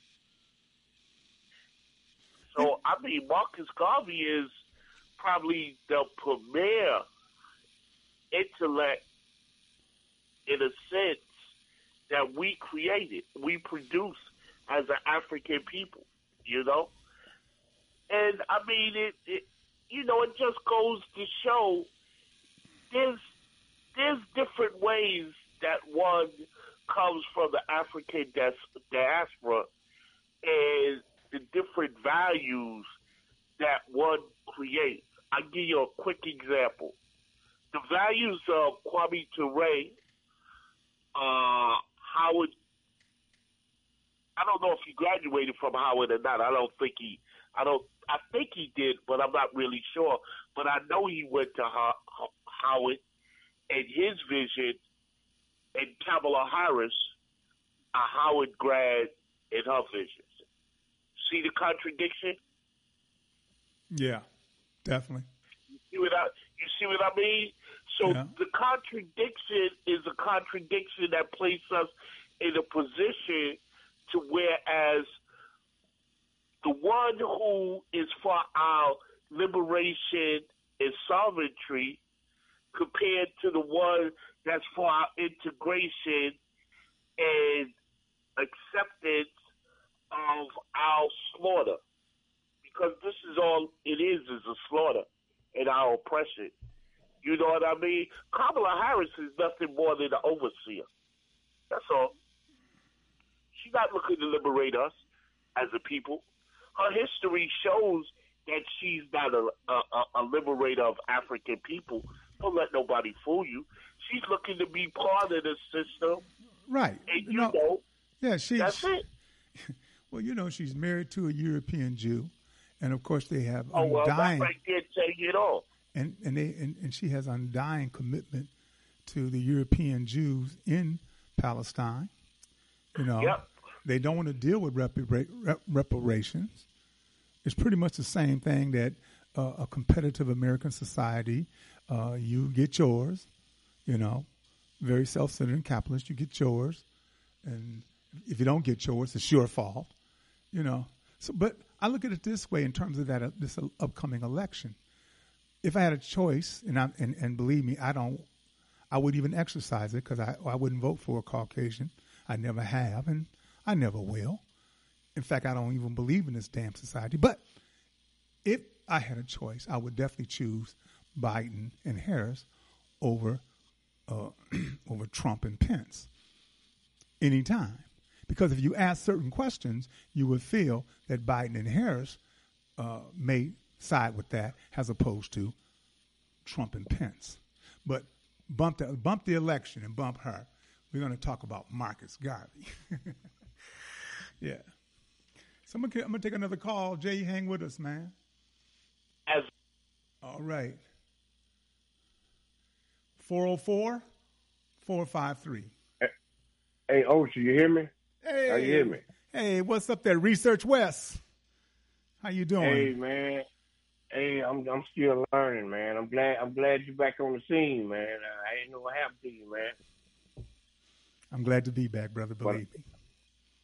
So, I mean, Marcus Garvey is probably the premier intellect in a sense that we created, we produced as an African people, you know? And, I mean, it just goes to show there's different ways that one comes from the African diaspora and the different values that one creates. I'll give you a quick example. The values of Kwame Ture, Howard, I don't know if he graduated from Howard or not. I think he did, but I'm not really sure. But I know he went to Howard, and his vision, and Kamala Harris, a Howard grad in her vision. See the contradiction? Yeah, definitely. You see what I mean? So The contradiction is a contradiction that places us in a position to whereas the one who is for our liberation and sovereignty compared to the one that's for our integration and acceptance of our slaughter. Because this is all it is a slaughter and our oppression. You know what I mean? Kamala Harris is nothing more than an overseer. That's all. She's not looking to liberate us as a people. Her history shows that she's not a liberator of African people. Don't let nobody fool you. She's looking to be part of the system. Right. And you know, that's it. Well, she's married to a European Jew, and of course they have that right there telling it all. And she has undying commitment to the European Jews in Palestine. They don't want to deal with reparations. It's pretty much the same thing that a competitive American society, you get yours, very self-centered and capitalist, you get yours. And if you don't get yours, it's your fault, So, but I look at it this way in terms of this upcoming election. If I had a choice, and believe me, I wouldn't even exercise it because I wouldn't vote for a Caucasian. I never have, and I never will. In fact, I don't even believe in this damn society. But if I had a choice, I would definitely choose Biden and Harris over Trump and Pence anytime. Because if you ask certain questions, you would feel that Biden and Harris may side with that as opposed to Trump and Pence. But bump the election and bump her. We're going to talk about Marcus Garvey. Yeah. So I'm going to take another call. Jay, hang with us, man. All right. 404-453. Hey, Oshi, you hear me? Hey. How you hear me? Hey, what's up there, Research West? How you doing? Hey, man. Hey, I'm still learning, man. I'm glad you're back on the scene, man. I didn't know what happened to you, man. I'm glad to be back, brother. Believe me.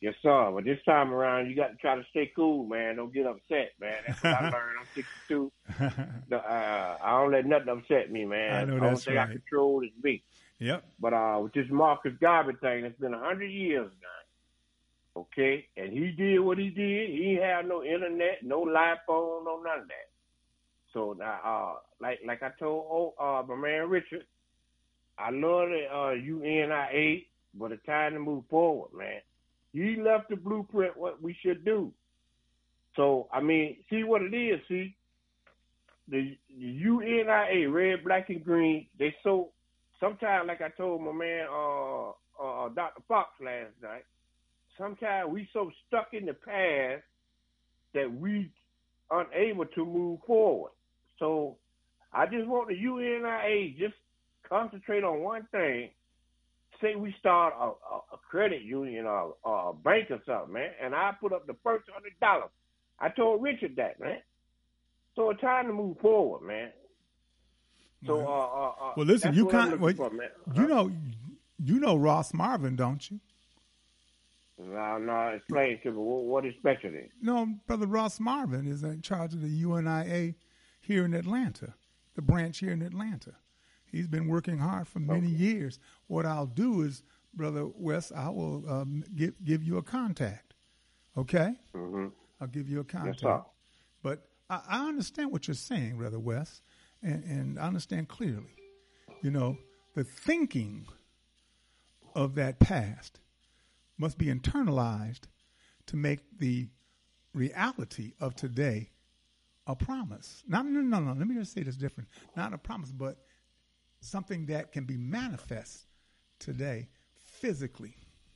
Yes, sir. But this time around, you got to try to stay cool, man. Don't get upset, man. That's what I learned. I'm 62. I don't let nothing upset me, man. I know the only that's thing right. I control is me. Yep. But with this Marcus Garvey thing, it's been 100 years now. Okay? And he did what he did. He ain't have no internet, no live phone, no none of that. So now, like I told my man Richard, I love the UNIA, but it's time to move forward, man. He left the blueprint what we should do. So, I mean, see what it is, see? The UNIA, red, black, and green, they so, sometimes, like I told my man Dr. Fox last night, sometimes we so stuck in the past that we unable to move forward. So, I just want the UNIA just concentrate on one thing. Say we start a credit union or a bank or something, man, and I put up the first $100. I told Richard that, man. So it's time to move forward, man. So, well, listen, you can't. You know Ross Marvin, don't you? No, explain to me what his specialty is. No, Brother Ross Marvin is in charge of the UNIA here in Atlanta, the branch here in Atlanta. He's been working hard for many years. What I'll do is, Brother Wes, I will give you a contact. Okay? Mm-hmm. I'll give you a contact. Yes, sir. But I understand what you're saying, Brother Wes, and I understand clearly. You know, the thinking of that past must be internalized to make the reality of today a promise. No. Let me just say this different. Not a promise, but something that can be manifest today physically.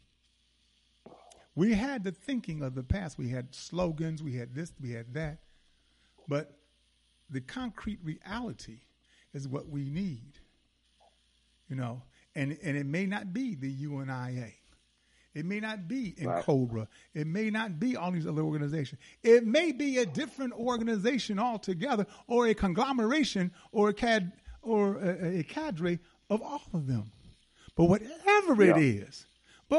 We had the thinking of the past. We had slogans. We had this. We had that. But the concrete reality is what we need, you know. And it may not be the UNIA. It may not be in Cobra. It may not be all these other organizations. It may be a different organization altogether, or a conglomeration, or a cadre of all of them. But whatever it is,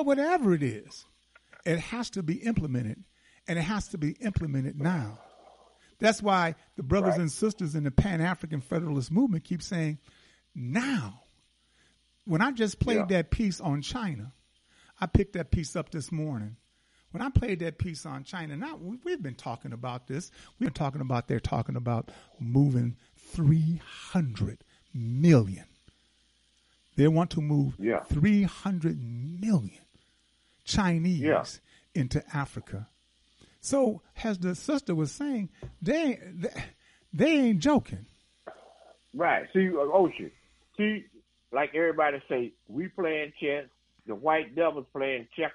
it has to be implemented, and it has to be implemented now. That's why the brothers and sisters in the Pan-African Federalist Movement keep saying, now. When I just played that piece on China, I picked that piece up this morning. When I played that piece on China, now we've been talking about this. We've been talking about they're talking about moving 300 million. They want to move 300 million Chinese into Africa. So, as the sister was saying, they ain't joking. Right. See, Ocean. See, like everybody say, we playing chess. The white devils playing chess.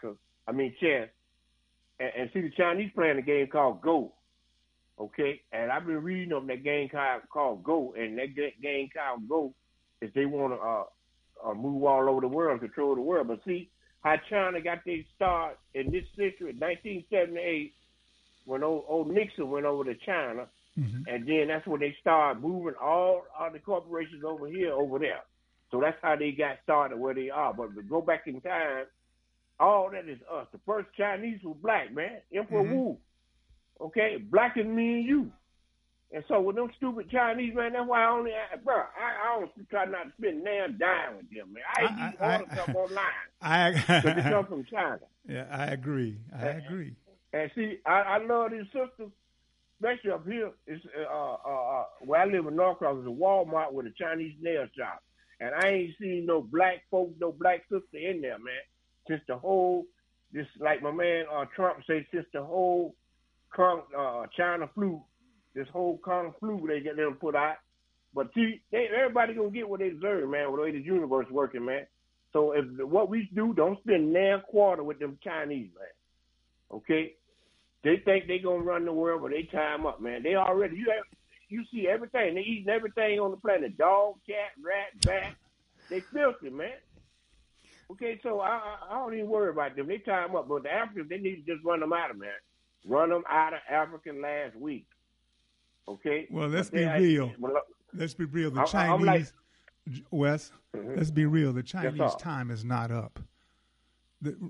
And see, the Chinese playing a game called Go. Okay? And I've been reading on that game called Go. And that game called Go is they want to move all over the world, control the world. But see, how China got their start in this century, 1978, when old Nixon went over to China. Mm-hmm. And then that's when they started moving all the corporations over here, over there. So that's how they got started where they are. But to go back in time, all that is us. The first Chinese was black, man. Emperor Wu. Okay? Black is me and you. And so with them stupid Chinese, man, that's why I don't try not to spend damn dime with them, man. I eat all the stuff online. Because they come from China. Yeah, I agree. And see, I love these sisters, especially up here. It's, where I live in Norcross, there's a Walmart with a Chinese nail shop. And I ain't seen no black folk, no black sister in there, man. Since the whole, just like my man Trump said, since the whole China flu, this whole Kong flu they get them put out. But see, everybody gonna get what they deserve, man, with the way the universe working, man. So if what we do, don't spend near quarter with them Chinese, man. Okay? They think they gonna run the world, but they time up, man. They already, you see everything. They eating everything on the planet. Dog, cat, rat, bat. They filthy, man. Okay, so I don't even worry about them. They time up. But the Africans, they need to just run them out of, man. Run them out of Africa last week. Okay? Well, let's be real. Let's be real. The Chinese, Wes, let's be real. The Chinese time is not up.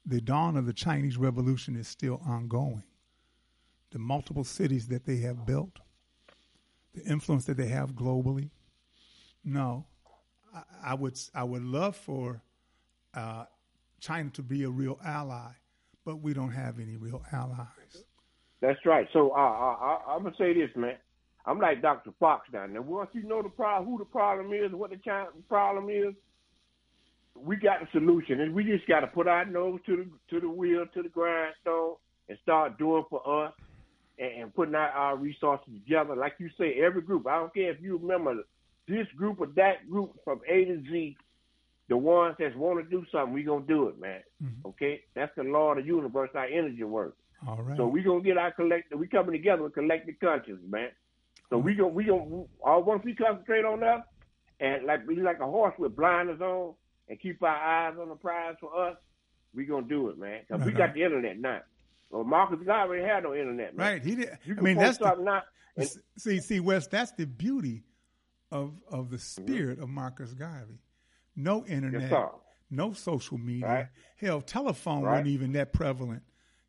the dawn of the Chinese Revolution is still ongoing. The multiple cities that they have built, the influence that they have globally. No, I would love for China to be a real ally, but we don't have any real allies. That's right. So I'm gonna say this, man. I'm like Dr. Fox down there. Once you know who the problem is, what the problem is, we got the solution, and we just got to put our nose to the wheel, to the grindstone, and start doing for us, and putting our resources together. Like you say, every group. I don't care if you remember this group or that group, from A to Z. The ones that want to do something, we gonna do it, man. Mm-hmm. Okay, that's the law of the universe. Our energy works. All right. So we gonna get our collective. We coming together with collective conscience, man. So we gonna once we concentrate on us, and be like a horse with blinders on, and keep our eyes on the prize for us, we gonna do it, man. Cause we got the internet now. Well, Marcus Garvey had no internet, man. Right. He did. That's see, Wes. That's the beauty of the spirit of Marcus Garvey. No internet, no social media. Right. Hell, telephone wasn't even that prevalent.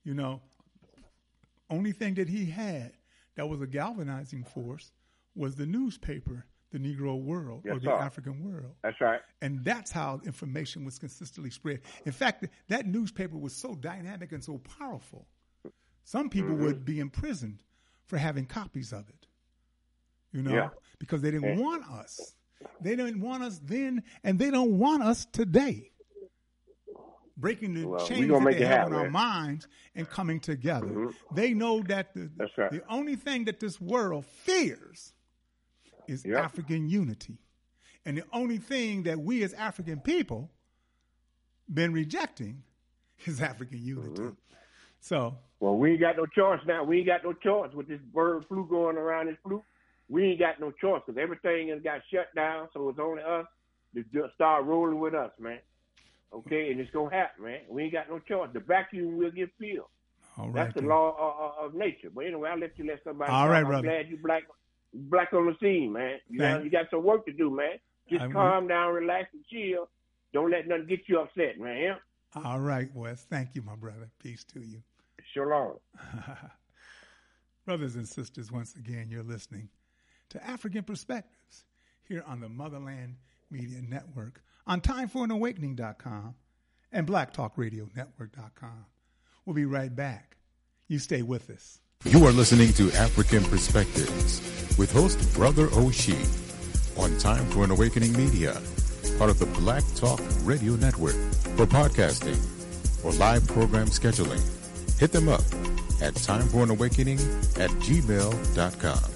Only thing that he had that was a galvanizing force was the newspaper, the Negro World, or the African World. That's right. And that's how information was consistently spread. In fact, that newspaper was so dynamic and so powerful, some people would be imprisoned for having copies of it, because they didn't want us. They didn't want us then, and they don't want us today. Breaking the chains that they have on our minds and coming together. Mm-hmm. They know that the only thing that this world fears is African unity. And the only thing that we as African people been rejecting is African unity. Mm-hmm. So, well, we ain't got no choice now. We ain't got no choice with this bird flu going around, this flu. We ain't got no choice because everything has got shut down, so it's only us to just start rolling with us, man. Okay, and it's going to happen, man. We ain't got no choice. The vacuum will get filled. All right. That's the law of nature. But anyway, I'll let somebody All right, I'm brother. glad you black on the scene, man. You got some work to do, man. Just calm down, relax, and chill. Don't let nothing get you upset, man. Yeah? All right, Wes. Thank you, my brother. Peace to you. Shalom. Brothers and sisters, once again, you're listening to African Perspectives here on the Motherland Media Network on TimeForAnAwakening.com and BlackTalkRadioNetwork.com. We'll be right back. You stay with us. You are listening to African Perspectives with host Brother O'Shea on Time for an Awakening Media, part of the Black Talk Radio Network. For podcasting or live program scheduling, hit them up at timeforanawakening@gmail.com.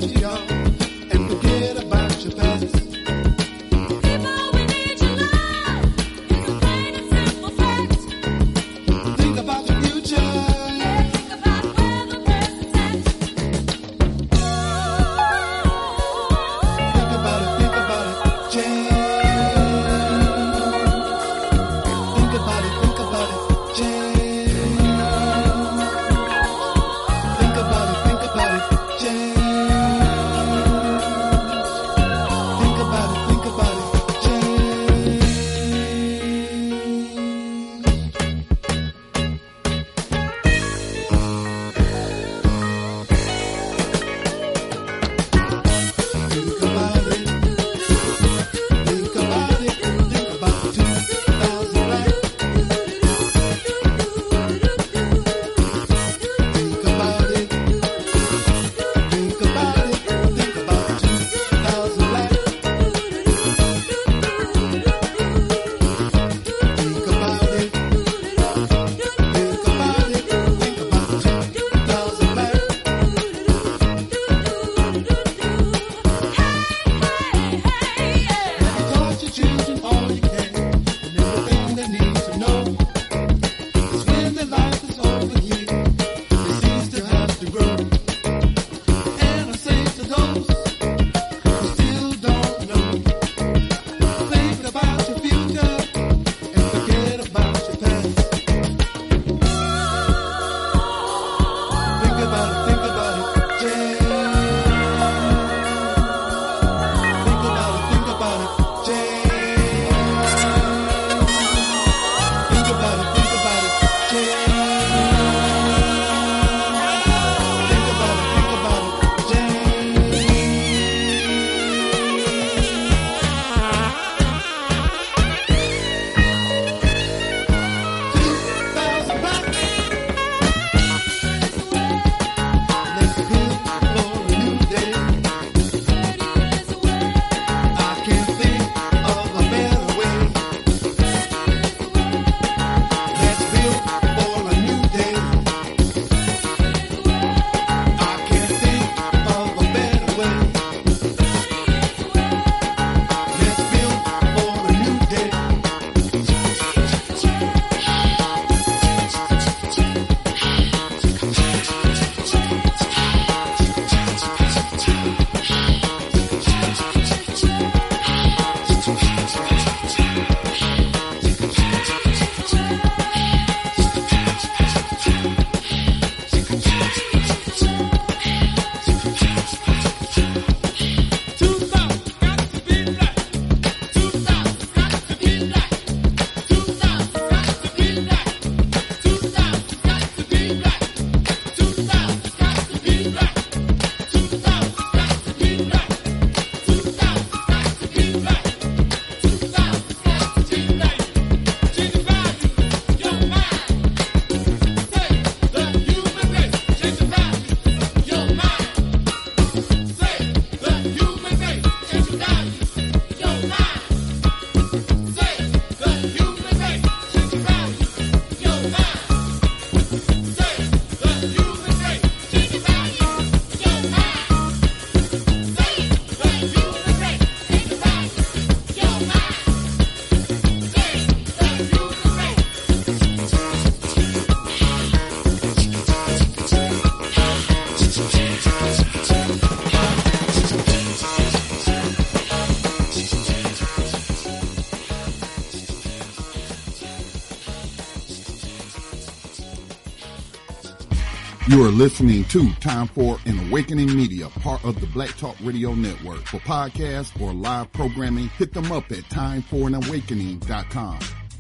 You are listening to Time for an Awakening Media, part of the Black Talk Radio Network. For podcasts or live programming, hit them up at timeforanawakening.com.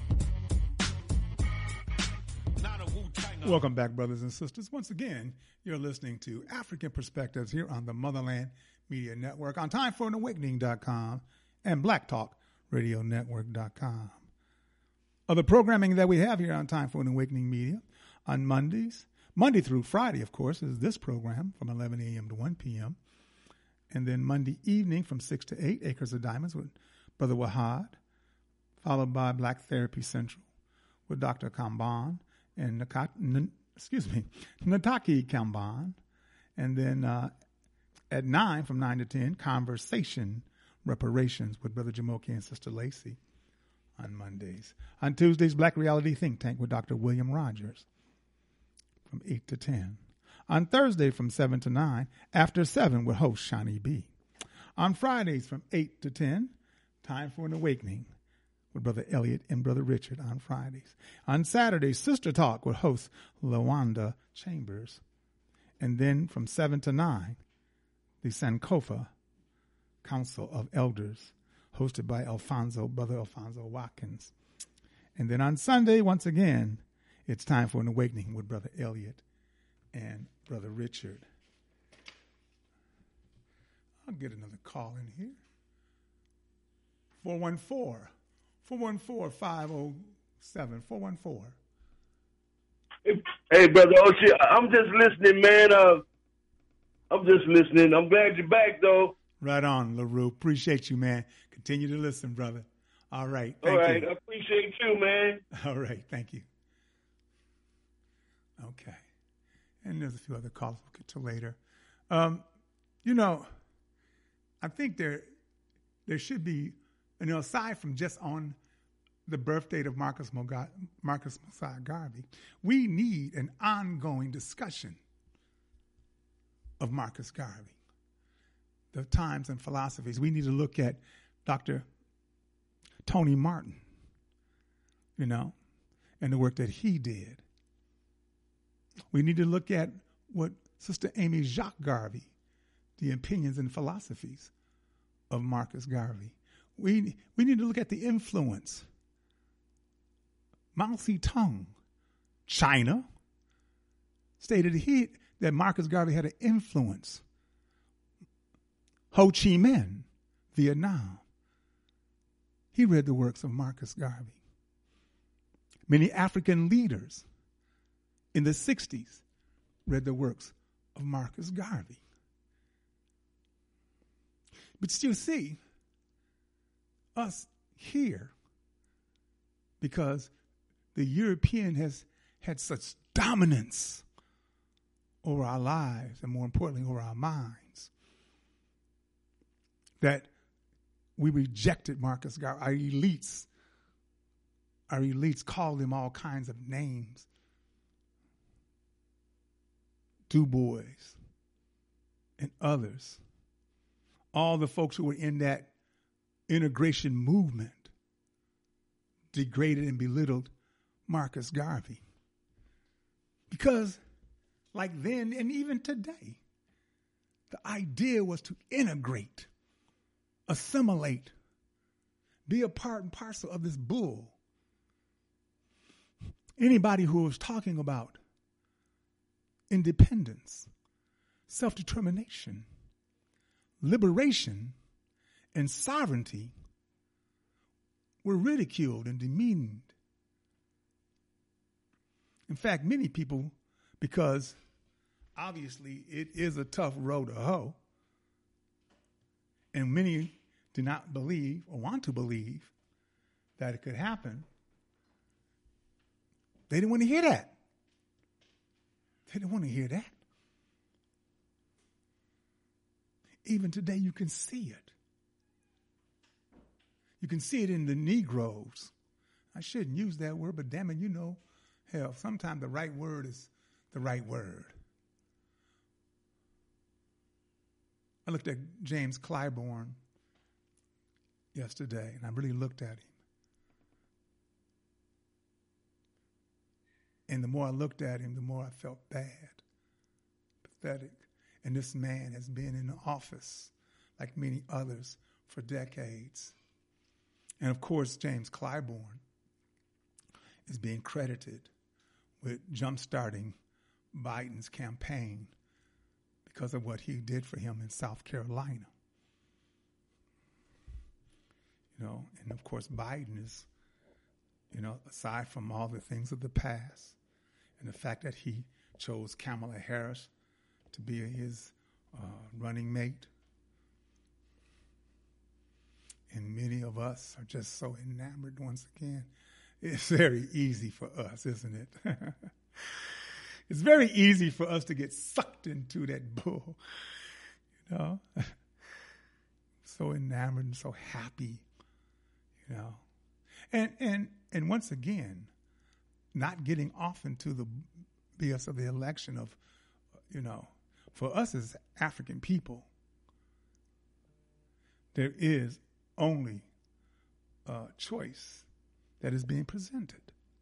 Welcome back, brothers and sisters. Once again, you're listening to African Perspectives here on the Motherland Media Network on timeforanawakening.com and blacktalkradionetwork.com. Other programming that we have here on Time for an Awakening Media on Mondays, Monday through Friday, of course, is this program from 11 a.m. to 1 p.m. And then Monday evening from 6 to 8, Acres of Diamonds with Brother Wahad, followed by Black Therapy Central with Dr. Kamban and Nataki Kamban. And then At 9, from 9 to 10, Conversation Reparations with Brother Jamoke and Sister Lacey on Mondays. On Tuesdays, Black Reality Think Tank with Dr. William Rogers from 8 to 10. On Thursday, from 7 to 9, After 7 with host Shawnee B. On Fridays, from 8 to 10, Time for an Awakening with Brother Elliot and Brother Richard on Fridays. On Saturdays, Sister Talk with host LaWanda Chambers. And then from 7 to 9, the Sankofa Council of Elders, hosted by Brother Alfonso Watkins. And then on Sunday, once again, it's Time for an Awakening with Brother Elliot and Brother Richard. I'll get another call in here. 414-507. 414. Hey, Brother Oshie, I'm just listening, man. I'm just listening. I'm glad you're back, though. Right on, LaRue. Appreciate you, man. Continue to listen, brother. All right. All right. I appreciate you, man. All right. Thank you. Okay. And there's a few other calls we'll get to later. I think there should be, aside from just on the birth date of Marcus Mosiah Garvey, we need an ongoing discussion of Marcus Garvey, the times and philosophies. We need to look at Dr. Tony Martin, and the work that he did. We need to look at what Sister Amy Jacques Garvey, the opinions and philosophies of Marcus Garvey. We need to look at the influence. Mao Zedong, China, stated that Marcus Garvey had an influence. Ho Chi Minh, Vietnam, he read the works of Marcus Garvey. Many African leaders in the 60s read the works of Marcus Garvey. But still see, us here, because the European has had such dominance over our lives and, more importantly, over our minds, that we rejected Marcus Garvey. Our elites called him all kinds of names. Du Bois and others. All the folks who were in that integration movement degraded and belittled Marcus Garvey. Because, like then and even today, the idea was to integrate, assimilate, be a part and parcel of this bull. Anybody who was talking about independence, self-determination, liberation, and sovereignty were ridiculed and demeaned. In fact, many people, because obviously it is a tough road to hoe, and many do not believe or want to believe that it could happen, they didn't want to hear that. They didn't want to hear that. Even today, you can see it. You can see it in the Negroes. I shouldn't use that word, but damn it, hell, sometimes the right word is the right word. I looked at James Clyburn yesterday, and I really looked at him. And the more I looked at him, the more I felt bad, pathetic. And this man has been in office, like many others, for decades. And of course, James Clyburn is being credited with jumpstarting Biden's campaign because of what he did for him in South Carolina. And of course, Biden is, aside from all the things of the past and the fact that he chose Kamala Harris to be his running mate. And many of us are just so enamored once again. It's very easy for us, isn't it? It's very easy for us to get sucked into that bull. you know, so enamored and so happy, you know. And once again, not getting off into the BS of the election of, you know, for us as African people, there is only a choice that is being presented.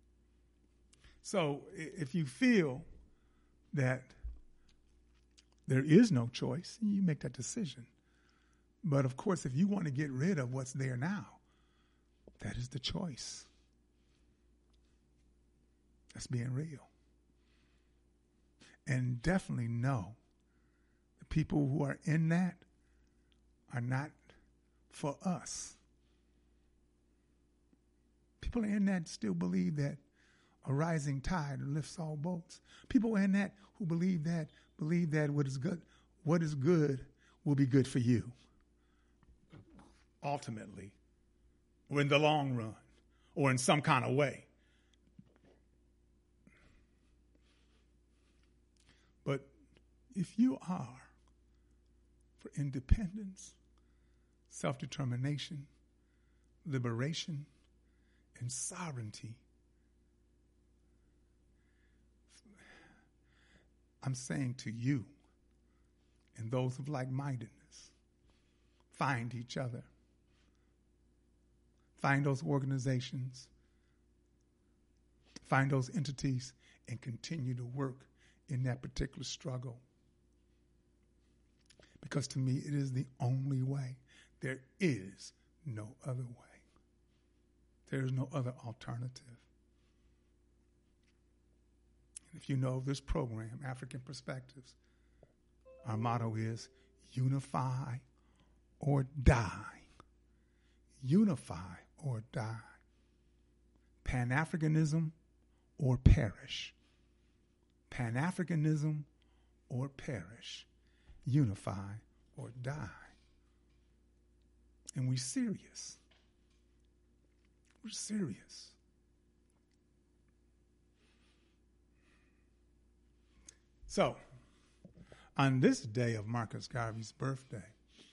So if you feel that there is no choice, you make that decision. But of course, if you want to get rid of what's there now, that is the choice. That's being real. And definitely know the people who are in that are not for us. People in that still believe that a rising tide lifts all boats. People in that who believe that what is good will be good for you. Ultimately, or in the long run, or in some kind of way. But if you are for independence, self-determination, liberation, and sovereignty, I'm saying to you and those of like-mindedness, find each other. Find those organizations, find those entities, and continue to work in that particular struggle. Because to me, it is the only way. There is no other way. There is no other alternative. And if you know this program, African Perspectives, our motto is unify or die. Unify or die. Pan-Africanism or perish. Pan-Africanism or perish. Unify or die. And we're serious. We're serious. So, on this day of Marcus Garvey's birthday,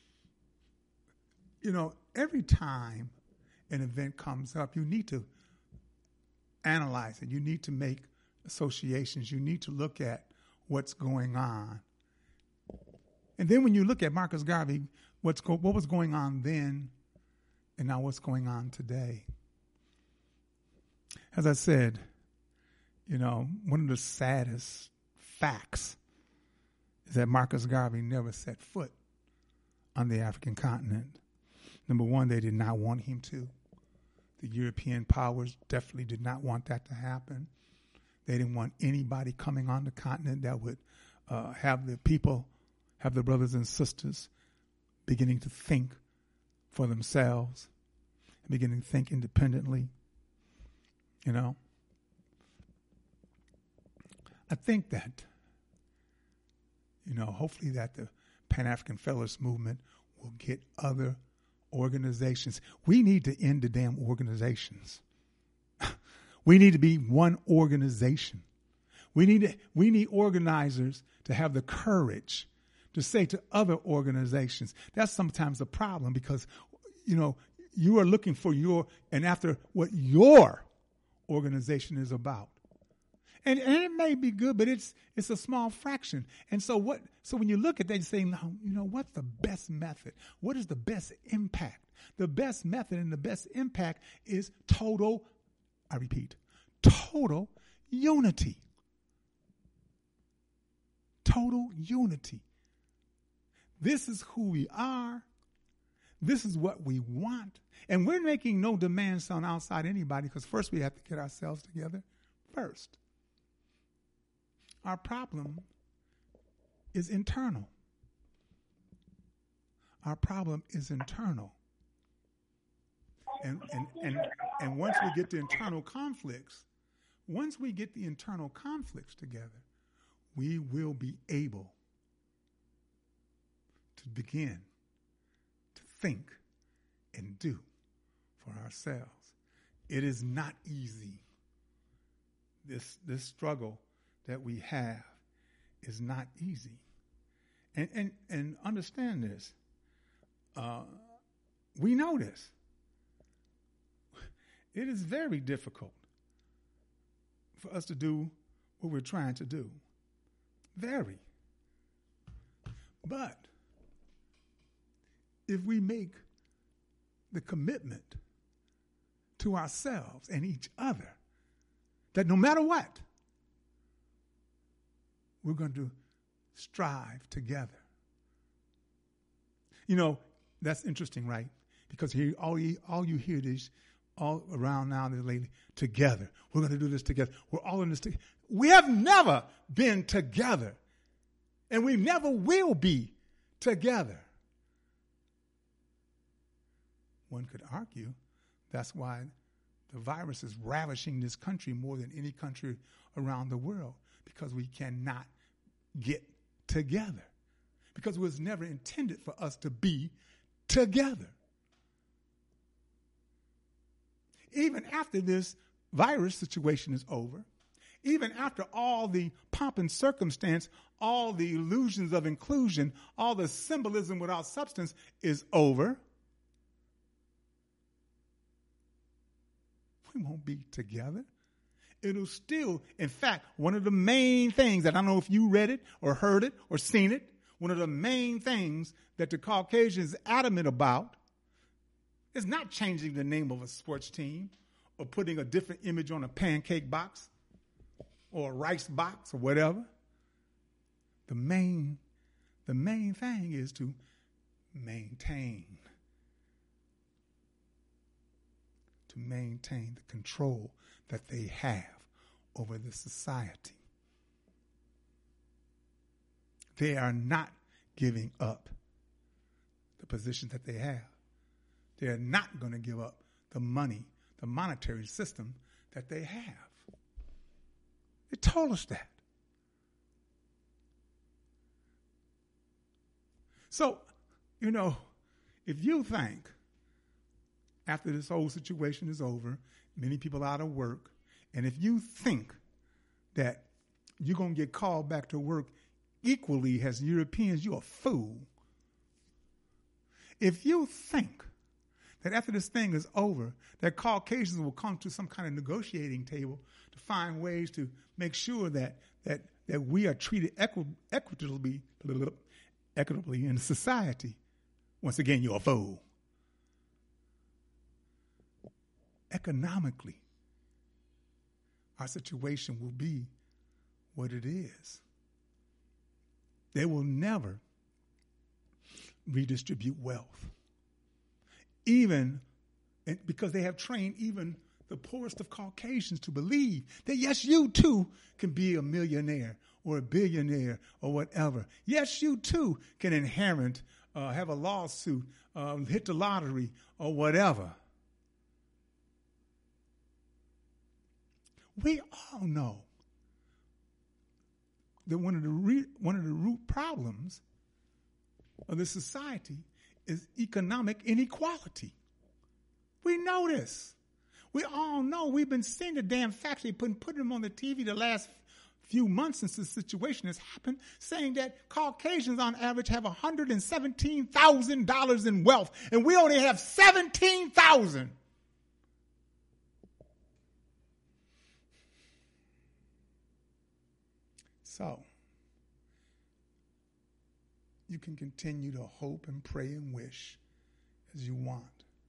you know, every time an event comes up, you need to analyze it. You need to make associations. You need to look at what's going on. And then when you look at Marcus Garvey, what was going on then and now what's going on today. As I said, you know, one of the saddest facts is that Marcus Garvey never set foot on the African continent. Number one, they did not want him to. The European powers definitely did not want that to happen. They didn't want anybody coming on the continent that would have the people, have the brothers and sisters beginning to think for themselves, beginning to think independently, you know. I think that, you know, hopefully that the Pan-African Federalist Movement will get other organizations. We need to end the damn organizations. We need to be one organization. We need organizers to have the courage to say to other organizations. That's sometimes a problem because, you know, you are looking for after what your organization is about. And it may be good, but it's a small fraction. And so when you look at that, you say, no, you know, what's the best method? What is the best impact? The best method and the best impact is total unity. Total unity. This is who we are. This is what we want. And we're making no demands on outside anybody because first we have to get ourselves together first. Our problem is internal. Our problem is internal. And once we get the internal conflicts, together, we will be able to begin to think and do for ourselves. It is not easy. This struggle that we have is not easy. And understand this. We know this. It is very difficult for us to do what we're trying to do. Very. But if we make the commitment to ourselves and each other that no matter what, we're going to strive together. You know, that's interesting, right? Because here, all you hear is all around now and lately, together. We're going to do this together. We're all in this together. We have never been together, and we never will be together. One could argue that's why the virus is ravishing this country more than any country around the world, because we cannot get together, because it was never intended for us to be together. Even after this virus situation is over, even after all the pomp and circumstance, all the illusions of inclusion, all the symbolism without substance is over, we won't be together. It'll still, in fact, one of the main things that I don't know if you read it or heard it or seen it, one of the main things that the Caucasian is adamant about is not changing the name of a sports team or putting a different image on a pancake box or a rice box or whatever. The main thing is to maintain the control that they have over the society. They are not giving up the position that they have. They are not going to give up the money, the monetary system that they have. They told us that. So, you know, if you think after this whole situation is over, many people out of work, and if you think that you're going to get called back to work equally as Europeans, you're a fool. If you think that after this thing is over, that Caucasians will come to some kind of negotiating table to find ways to make sure that we are treated equitably in society, once again, you're a fool. Economically, our situation will be what it is. They will never redistribute wealth, even because they have trained even the poorest of Caucasians to believe that, yes, you too can be a millionaire or a billionaire or whatever. Yes, you too can inherit, have a lawsuit, hit the lottery or whatever. We all know that one of the root problems of this society is economic inequality. We know this. We all know. We've been seeing the damn facts. They've been putting them on the TV the last few months since this situation has happened, saying that Caucasians on average have $117,000 in wealth, and we only have $17,000. So, you can continue to hope and pray and wish as you want.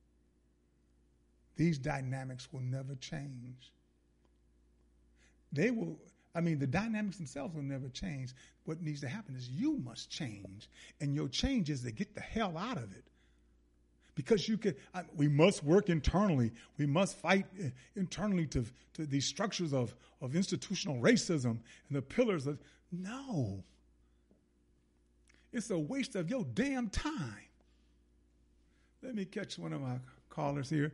These dynamics will never change. The dynamics themselves will never change. What needs to happen is you must change. And your change is to get the hell out of it. Because we must work internally. We must fight internally to these structures of institutional racism and the pillars of, no. It's a waste of your damn time. Let me catch one of my callers here.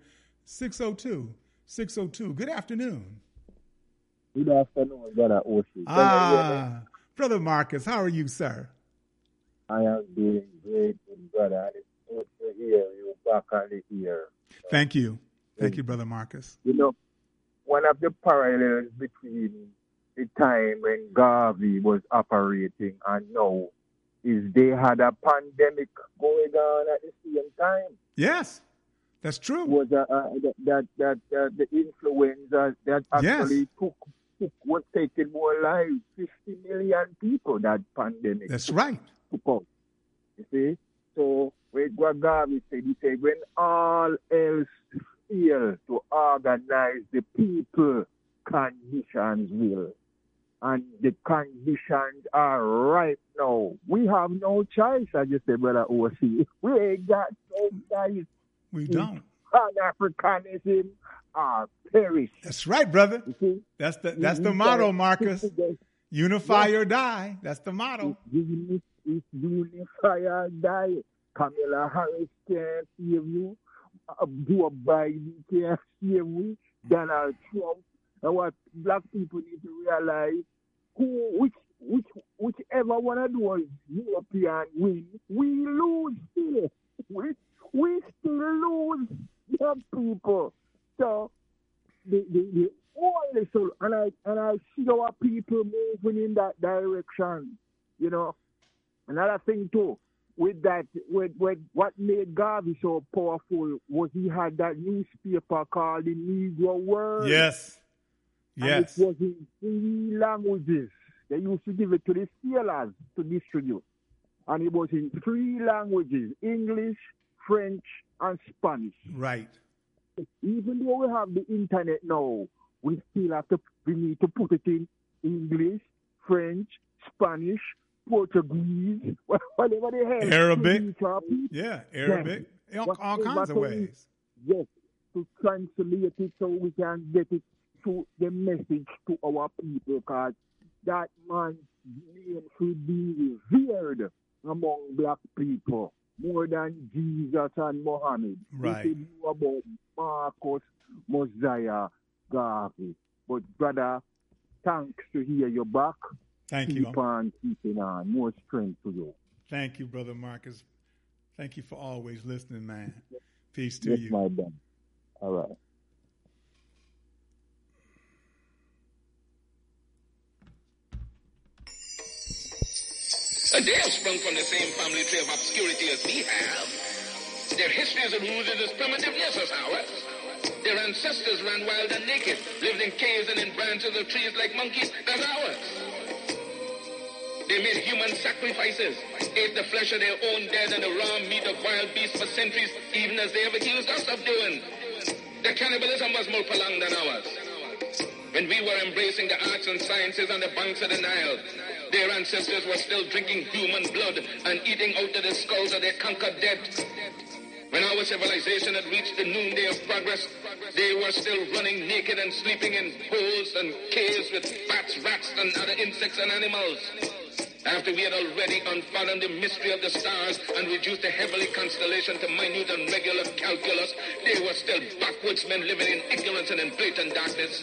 602. Good afternoon. Good afternoon, Brother Oshie. Brother Marcus, how are you, sir? I am doing great, brother. It's good to hear you back on the ear. Thank you. Thank you, Brother Marcus. You know, one of the parallels between the time when Garvey was operating and now is they had a pandemic going on at the same time. Yes, that's true. Was that the influenza that actually was taking more lives, 50 million people, that pandemic. That's right. Took out. You see? So what Garvey said, he said, when all else fail to organize the people, conditions will. And the conditions are right now. We have no choice, I just said, Brother O.C. We ain't got no choice. We don't. Pan-Africanism are perish. That's right, brother. You see? That's the motto, Marcus. Unify or die. That's the motto. It's unify or die. Kamala Harris can't save you. Joe Biden can't save you. Donald Trump. And what black people need to realize, whichever one of those European win, we lose still. We still lose, young people. So the only so and I see our people moving in that direction. You know, another thing too. With what made Garvey so powerful was he had that newspaper called the Negro World. Yes. Yes. And it was in 3 languages. They used to give it to the sailors to distribute. And it was in 3 languages, English, French, and Spanish. Right. Even though we have the internet now, we need to put it in English, French, Spanish, Portuguese, whatever the hell. Arabic. Yeah, Arabic. All kinds of ways. Yes, to translate it so we can get it to the message to our people, because that man's name should be revered among black people more than Jesus and Muhammad. Right. We know about Marcus, Mosiah, Garvey. But brother, thanks to hear you back. Thank you. Keep on keeping on. More strength to you. Thank you, Brother Marcus. Thank you for always listening, man. Peace to you. Yes, my man. All right. They have sprung from the same family tree of obscurity as we have. Their history is rooted as primitiveness as ours. Their ancestors ran wild and naked, lived in caves and in branches of trees like monkeys as ours. They made human sacrifices, ate the flesh of their own dead and the raw meat of wild beasts for centuries, even as they have accused us of doing. Their cannibalism was more prolonged than ours. When we were embracing the arts and sciences on the banks of the Nile, their ancestors were still drinking human blood and eating out of the skulls of their conquered dead. When our civilization had reached the noonday of progress, they were still running naked and sleeping in holes and caves with bats, rats, and other insects and animals. After we had already unfathomed the mystery of the stars and reduced the heavenly constellation to minute and regular calculus, they were still backwoodsmen living in ignorance and in blatant darkness.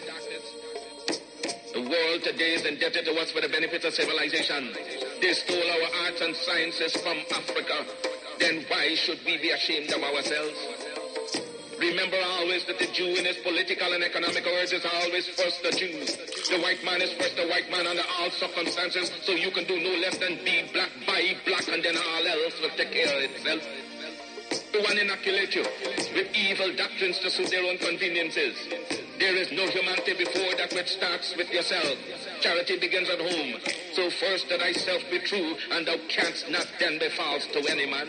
The world today is indebted to us for the benefits of civilization. They stole our arts and sciences from Africa. Then why should we be ashamed of ourselves? Remember always that the Jew in his political and economic urges are always first the Jew. The white man is first the white man under all circumstances, so you can do no less than be black, buy black, and then all else will take care of itself. To one inoculate you with evil doctrines to suit their own conveniences. There is no humanity before that which starts with yourself. Charity begins at home. So first that thyself be true, and thou canst not then be false to any man.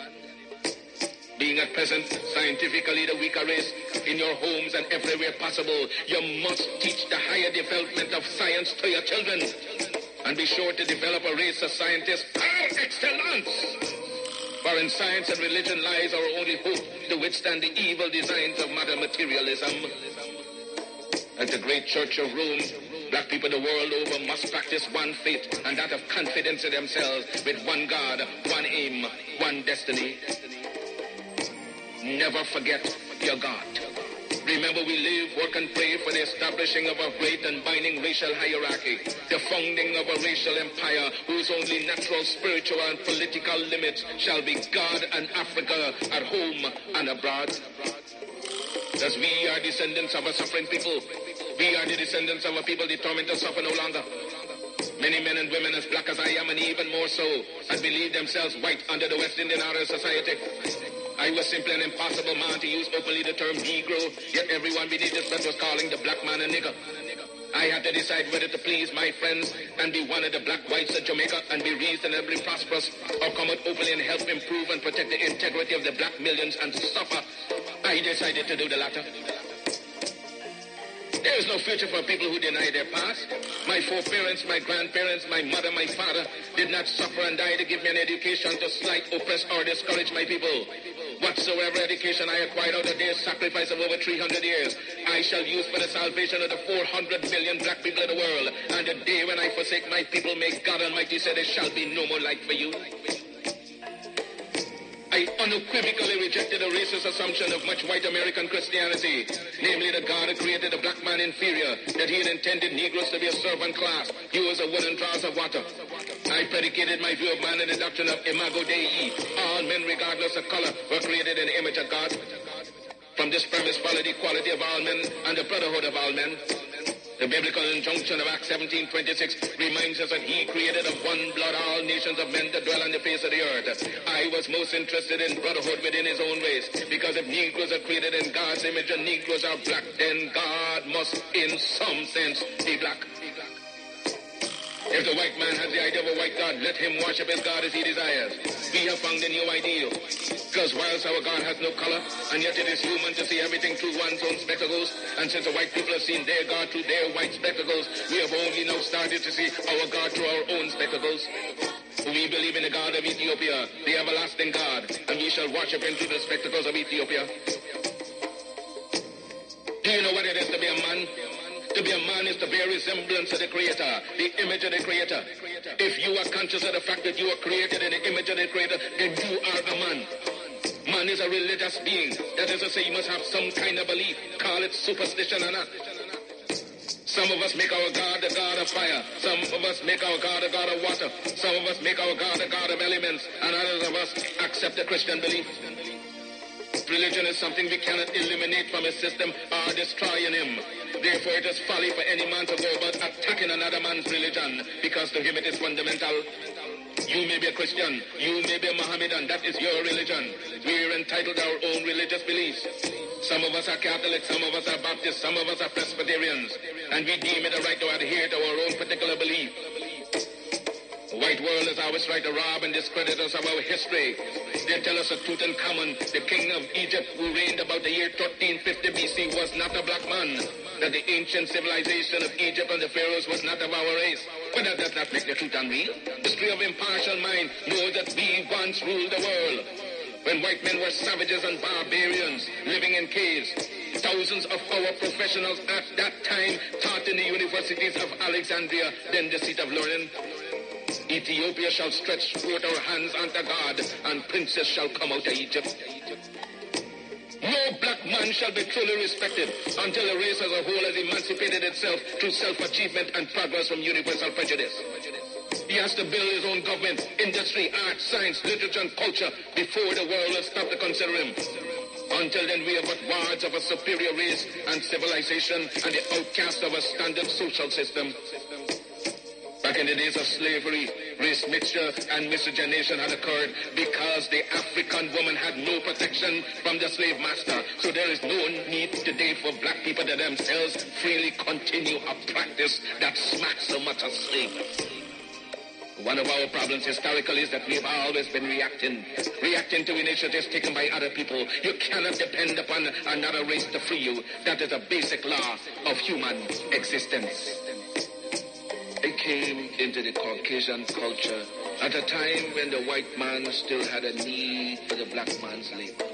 Being at present scientifically the weaker race in your homes and everywhere possible, you must teach the higher development of science to your children. And be sure to develop a race of scientists par excellence. For in science and religion lies our only hope to withstand the evil designs of modern materialism. At the great Church of Rome, black people the world over must practice one faith, and that of confidence in themselves, with one God, one aim, one destiny. Never forget your God. Remember, we live, work, and pray for the establishing of a great and binding racial hierarchy, the founding of a racial empire whose only natural, spiritual, and political limits shall be God and Africa at home and abroad. As we are descendants of a suffering people, we are the descendants of a people determined to suffer no longer. Many men and women as black as I am, and even more so, had believed themselves white under the West Indian Order Society. I was simply an impossible man to use openly the term Negro, yet everyone beneath this bed was calling the black man a nigger. I had to decide whether to please my friends and be one of the black whites of Jamaica and be reasonably prosperous, or come out openly and help improve and protect the integrity of the black millions and suffer. I decided to do the latter. There is no future for people who deny their past. My foreparents, my grandparents, my mother, my father did not suffer and die to give me an education to slight, oppress, or discourage my people. Whatsoever education I acquired out of their sacrifice of over 300 years, I shall use for the salvation of the 400 million black people of the world. And the day when I forsake my people, may God Almighty say there shall be no more light for you. I unequivocally rejected the racist assumption of much white American Christianity, namely that God had created the black man inferior, that he had intended Negroes to be a servant class, users of wood and drawers of water. I predicated my view of man in the doctrine of Imago Dei. All men, regardless of color, were created in the image of God. From this premise followed the equality of all men and the brotherhood of all men. The biblical injunction of Acts 17:26 reminds us that he created of one blood all nations of men to dwell on the face of the earth. I was most interested in brotherhood within his own race, because if Negroes are created in God's image and Negroes are black, then God must in some sense be black. If the white man has the idea of a white God, let him worship his God as he desires. We have found a new ideal. Because whilst our God has no color, and yet it is human to see everything through one's own spectacles, and since the white people have seen their God through their white spectacles, we have only now started to see our God through our own spectacles. We believe in the God of Ethiopia, the everlasting God, and we shall worship him through the spectacles of Ethiopia. Do you know what it is to be a man? To be a man is to bear resemblance of the Creator, the image of the Creator. If you are conscious of the fact that you are created in the image of the Creator, then you are a man. Man is a religious being. That is to say, you must have some kind of belief. Call it superstition or not. Some of us make our God the God of fire. Some of us make our God the God of water. Some of us make our God the God of elements. And others of us accept the Christian belief. Religion is something we cannot eliminate from his system or destroy in him. Therefore, it is folly for any man to go about attacking another man's religion, because to him it is fundamental. You may be a Christian, you may be a Mohammedan, that is your religion. We are entitled to our own religious beliefs. Some of us are Catholics, some of us are Baptists, some of us are Presbyterians, and we deem it a right to adhere to our own particular belief. The white world has always tried to rob and discredit us of our history. They tell us that Tutankhamun, the king of Egypt who reigned about the year 1350 BC, was not a black man. That the ancient civilization of Egypt and the pharaohs was not of our race. But that does not make the truth unreal. History of impartial mind knows that we once ruled the world. When white men were savages and barbarians living in caves, thousands of our professionals at that time taught in the universities of Alexandria, then the seat of learning. Ethiopia shall stretch forth our hands unto God, and princes shall come out of Egypt. No black man shall be truly respected until the race as a whole has emancipated itself through self-achievement and progress from universal prejudice. He has to build his own government, industry, art, science, literature, and culture before the world will stop to consider him. Until then, we are but wards of a superior race and civilization and the outcasts of a standard social system. Back in the days of slavery, race mixture and miscegenation had occurred because the African woman had no protection from the slave master. So there is no need today for black people to themselves freely continue a practice that smacks so much of slavery. One of our problems historically is that we have always been reacting to initiatives taken by other people. You cannot depend upon another race to free you. That is a basic law of human existence. I came into the Caucasian culture at a time when the white man still had a need for the black man's labor.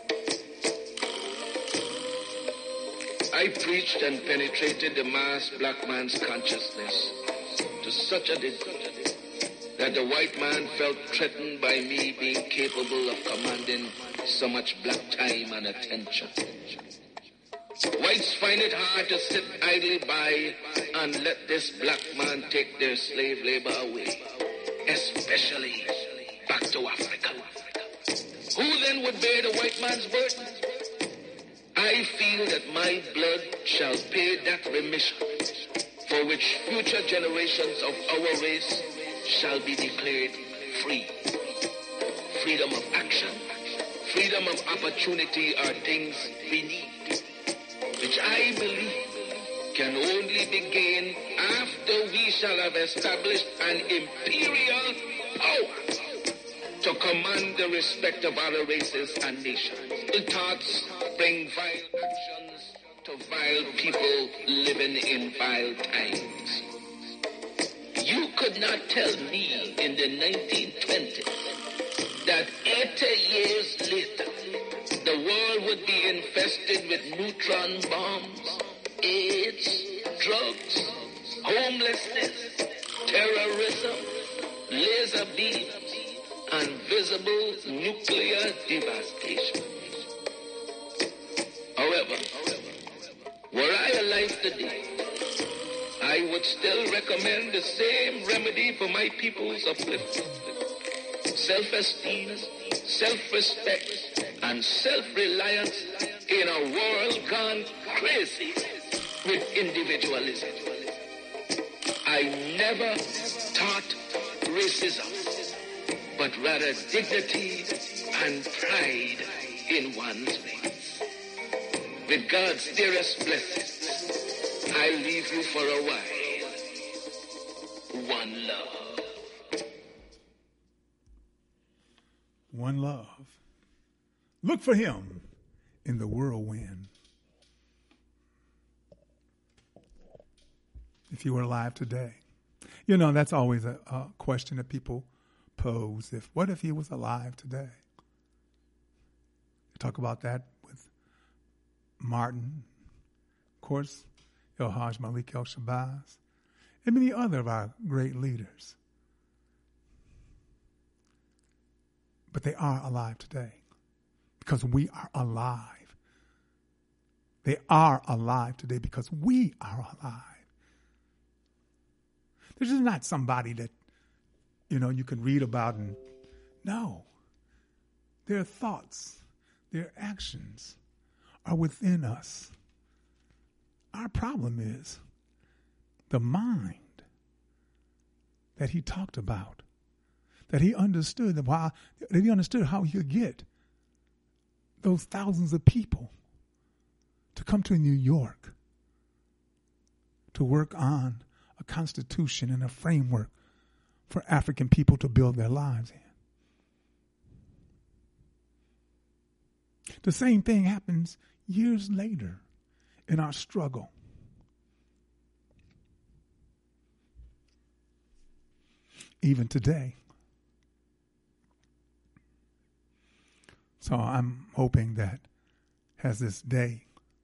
I preached and penetrated the mass black man's consciousness to such a degree that the white man felt threatened by me being capable of commanding so much black time and attention. Whites find it hard to sit idly by and let this black man take their slave labor away, especially back to Africa. Who then would bear the white man's burden? I feel that my blood shall pay that remission. for which future generations of our race shall be declared free. Freedom of action, freedom of opportunity are things we need, which I believe can only be gained after we shall have established an imperial power to command the respect of other races and nations. Ill thoughts bring vile actions to vile people living in vile times. You could not tell me in the 1920s that 80 years later the world would be infested with neutron bombs, AIDS, drugs, homelessness, terrorism, laser beams, and visible nuclear devastation. However, were I alive today, I would still recommend the same remedy for my people's upliftment. Self-esteem, self-respect, and self-reliance in a world gone crazy with individualism. I never taught racism, but rather dignity and pride in one's race. With God's dearest blessings, I leave you for a while. One love. One love. Look for him in the whirlwind. If you were alive today. You know, that's always a question that people pose. What if he was alive today? Talk about that with Martin, of course, El-Hajj Malik El-Shabazz, and many other of our great leaders. But they are alive today because we are alive. They are alive today because we are alive. This is not somebody that, you know, you can read about and no. Their thoughts, their actions are within us. Our problem is the mind that he talked about, that he understood how he could get those thousands of people to come to New York to work on a constitution and a framework for African people to build their lives in. The same thing happens years later in our struggle. Even today. So I'm hoping that as this day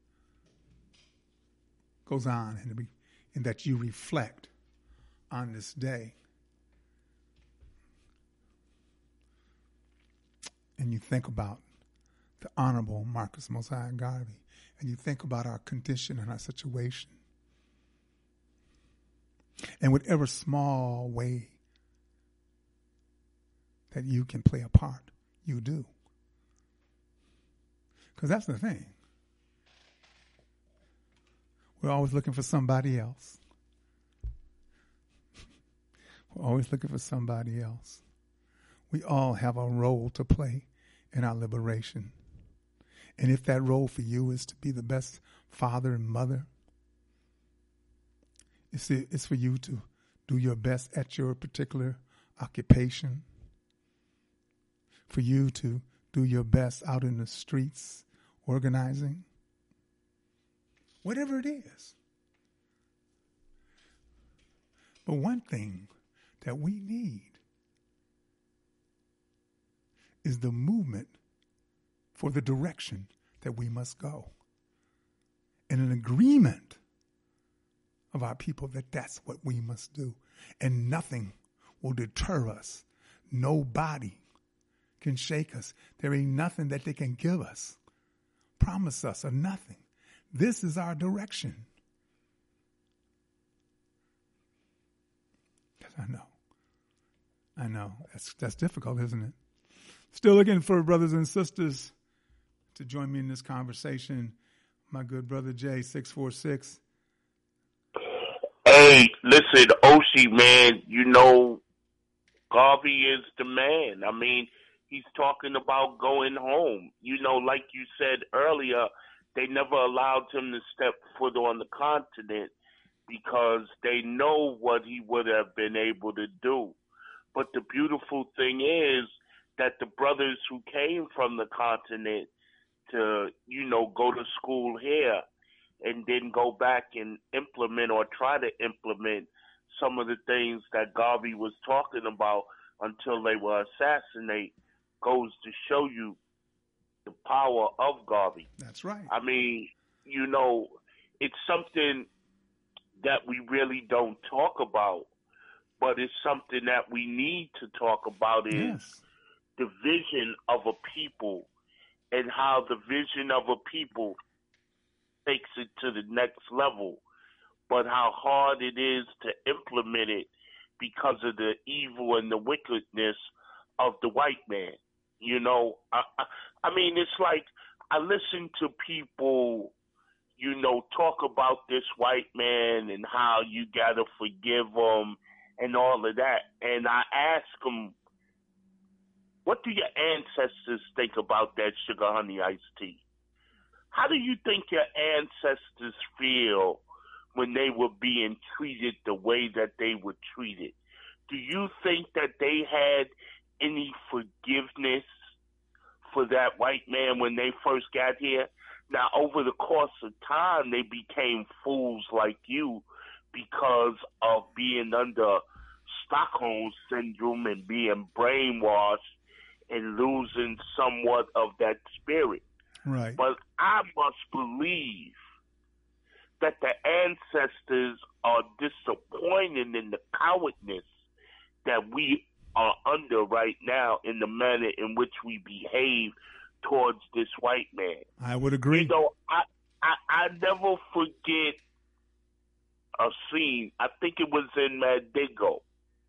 goes on and that you reflect on this day and you think about the Honorable Marcus Mosiah Garvey, and you think about our condition and our situation, and whatever small way that you can play a part, you do. Because that's the thing. We're always looking for somebody else. We're always looking for somebody else. We all have a role to play in our liberation. And if that role for you is to be the best father and mother, it's for you to do your best at your particular occupation, for you to do your best out in the streets, organizing, whatever it is. But one thing that we need is the movement for the direction that we must go. And an agreement of our people that that's what we must do. And nothing will deter us. Nobody can shake us. There ain't nothing that they can give us, promise us, or nothing. This is our direction. I know. That's difficult, isn't it? Still looking for brothers and sisters to join me in this conversation. My good brother Jay, 646. Hey, Hey, listen, Oshi, man, you know, Garvey is the man. I mean, he's talking about going home. You know, like you said earlier, they never allowed him to step foot on the continent because they know what he would have been able to do. But the beautiful thing is that the brothers who came from the continent to, you know, go to school here and then go back and implement or try to implement some of the things that Garvey was talking about until they were assassinated goes to show you the power of Garvey. That's right. I mean, you know, it's something that we really don't talk about, but it's something that we need to talk about is the vision of a people and how the vision of a people takes it to the next level, but how hard it is to implement it because of the evil and the wickedness of the white man. You know, I mean, it's like I listen to people, you know, talk about this white man and how you got to forgive him and all of that. And I ask them, what do your ancestors think about that sugar honey iced tea? How do you think your ancestors feel when they were being treated the way that they were treated? Do you think that they had any forgiveness for that white man when they first got here? Now, over the course of time, they became fools like you because of being under Stockholm Syndrome and being brainwashed and losing somewhat of that spirit. Right. But I must believe that the ancestors are disappointed in the cowardness that we are under right now in the manner in which we behave towards this white man. I would agree. You know, I never forget a scene. I think it was in Mandingo.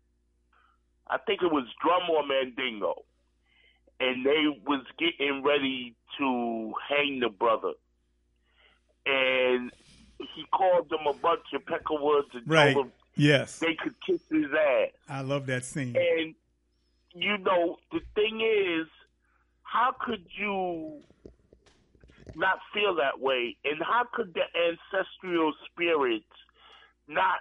I think it was Drum or Mandingo. And they was getting ready to hang the brother. And he called them a bunch of peckerwoods and told them they could kiss his ass. I love that scene. And, you know, the thing is, how could you not feel that way? And how could the ancestral spirits not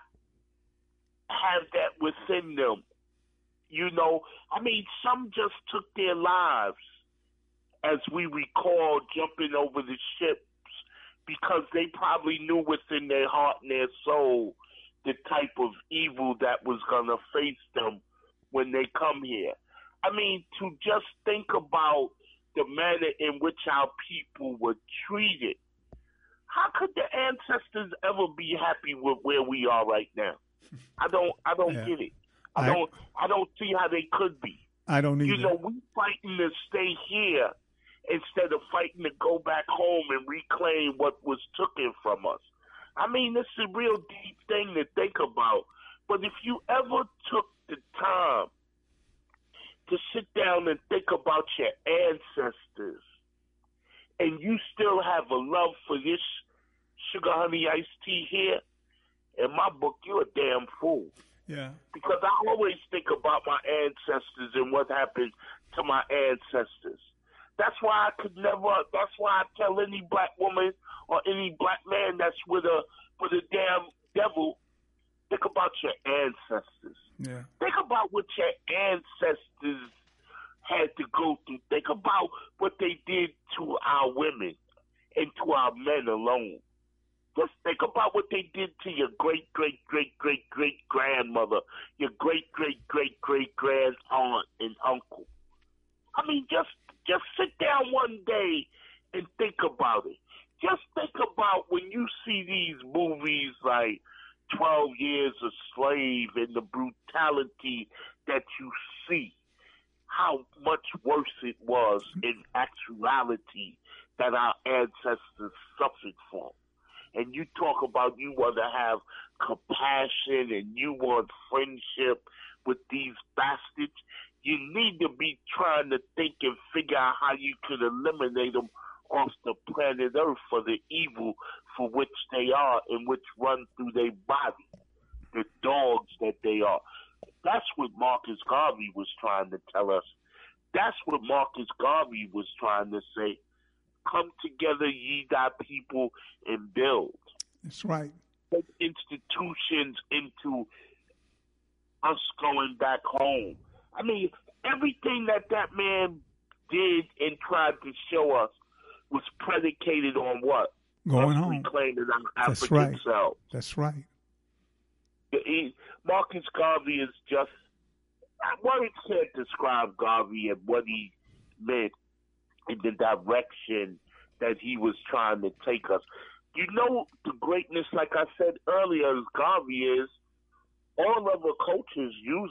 have that within them? You know, I mean, some just took their lives, as we recall, jumping over the ships because they probably knew within their heart and their soul the type of evil that was going to face them when they come here. I mean, to just think about the manner in which our people were treated, how could the ancestors ever be happy with where we are right now? I don't get it. I don't see how they could be. I don't either. You know, we fighting to stay here instead of fighting to go back home and reclaim what was taken from us. I mean, this is a real deep thing to think about. But if you ever took the time to sit down and think about your ancestors and you still have a love for this sugar honey iced tea here, in my book, you're a damn fool. Yeah. Because I always think about my ancestors and what happened to my ancestors. That's why I tell any black woman or any black man that's with a damn devil, think about your ancestors. Yeah. Think about what your ancestors had to go through. Think about what they did to our women and to our men alone. Just think about what they did to your great-great-great-great-great-grandmother, your great-great-great-great-grand aunt and uncle. I mean, just sit down one day and think about it. Just think about when you see these movies like 12 Years a Slave and the brutality that you see, how much worse it was in actuality that our ancestors suffered from. And you talk about you want to have compassion and you want friendship with these bastards. You need to be trying to think and figure out how you could eliminate them off the planet Earth for the evil for which they are and which run through their body. the dogs that they are. That's what Marcus Garvey was trying to tell us. That's what Marcus Garvey was trying to say. Come together, ye thy people, and build. That's right. Take institutions into us going back home. I mean, everything that man did and tried to show us was predicated on what? Going us home. Reclaiming our That's African right. selves. That's right. Marcus Garvey is just, words can't describe Garvey and what he meant in the direction that he was trying to take us. You know, the greatness, like I said earlier, as Garvey is, all other cultures use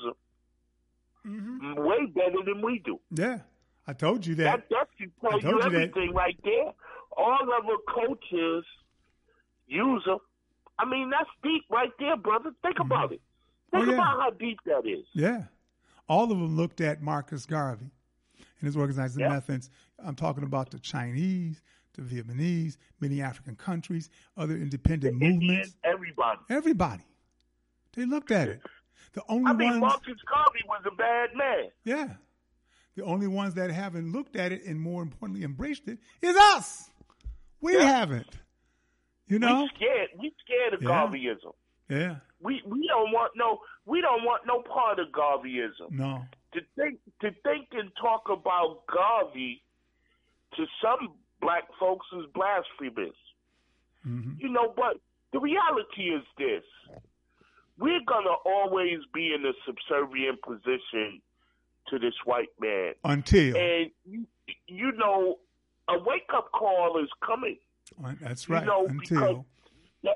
them way better than we do. Yeah, I told you that. That should tell you everything right there. All other cultures use them. I mean, that's deep right there, brother. Think about it. Think about how deep that is. Yeah. All of them looked at Marcus Garvey and his organizing methods. I'm talking about the Chinese, the Vietnamese, many African countries, other independent movements. Everybody. They looked at it. The only ones, Marcus Garvey was a bad man. Yeah. The only ones that haven't looked at it and, more importantly, embraced it is us. We haven't. You know? We scared of Garveyism. Yeah. We don't want no part of Garveyism. No. To think and talk about Garvey to some black folks is blasphemous. You know, but the reality is this. We're gonna always be in a subservient position to this white man. Until. And you know, a wake up call is coming. That's right. You know, Until. The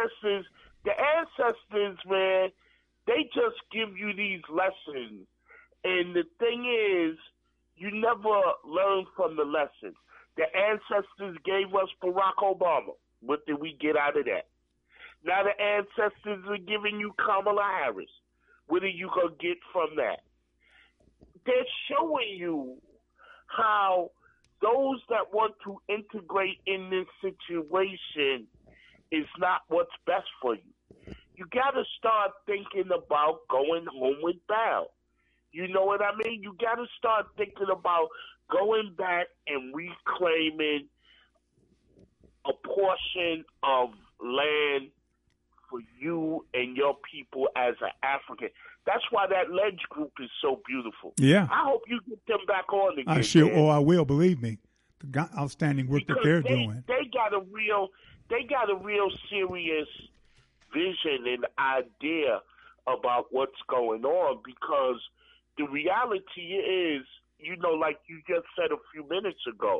ancestors, man, they just give you these lessons. And the thing is, you never learn from the lessons. The ancestors gave us Barack Obama. What did we get out of that? Now the ancestors are giving you Kamala Harris. What are you going to get from that? They're showing you how those that want to integrate in this situation is not what's best for you. You got to start thinking about going homeward bound. You know what I mean? You got to start thinking about going back and reclaiming a portion of land for you and your people as an African. That's why that Ledge group is so beautiful. Yeah. I hope you get them back on again. I sure. Man. Oh, I will. Believe me, the outstanding work that they're doing. They got a real serious vision and idea about what's going on, because the reality is, you know, like you just said a few minutes ago,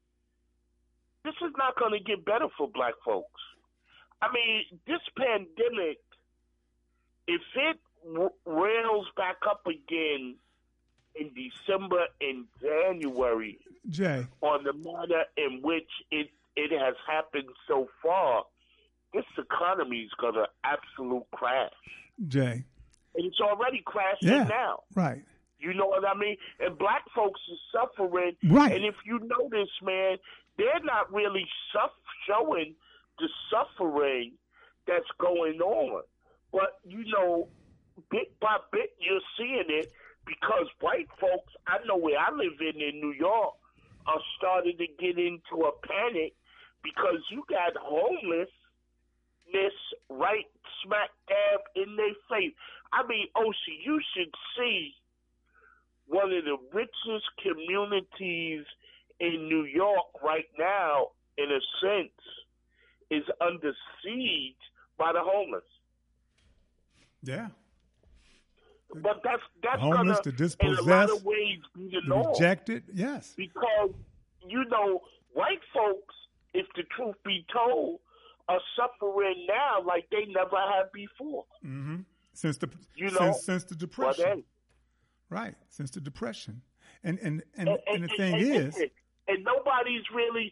this is not going to get better for black folks. I mean, this pandemic, if it rails back up again in December and January, Jay, on the manner in which it has happened so far, this economy is going to absolute crash. Jay. And it's already crashing now. Right. You know what I mean? And black folks are suffering. Right. And if you notice, man, they're not really showing the suffering that's going on. But, you know, bit by bit, you're seeing it, because white folks, I know where I live in New York, are starting to get into a panic, because you got homelessness right smack dab in their face. I mean, Oshi, you should see one of the richest communities in New York right now, in a sense, is under siege by the homeless. Yeah. But that's homeless, gonna, the dispossessed, in a lot of ways, be the norm. Rejected, yes. Because, you know, white folks, if the truth be told, are suffering now like they never have before. Mm-hmm. Since the depression. Well, right, since the depression. And the thing is, and nobody's really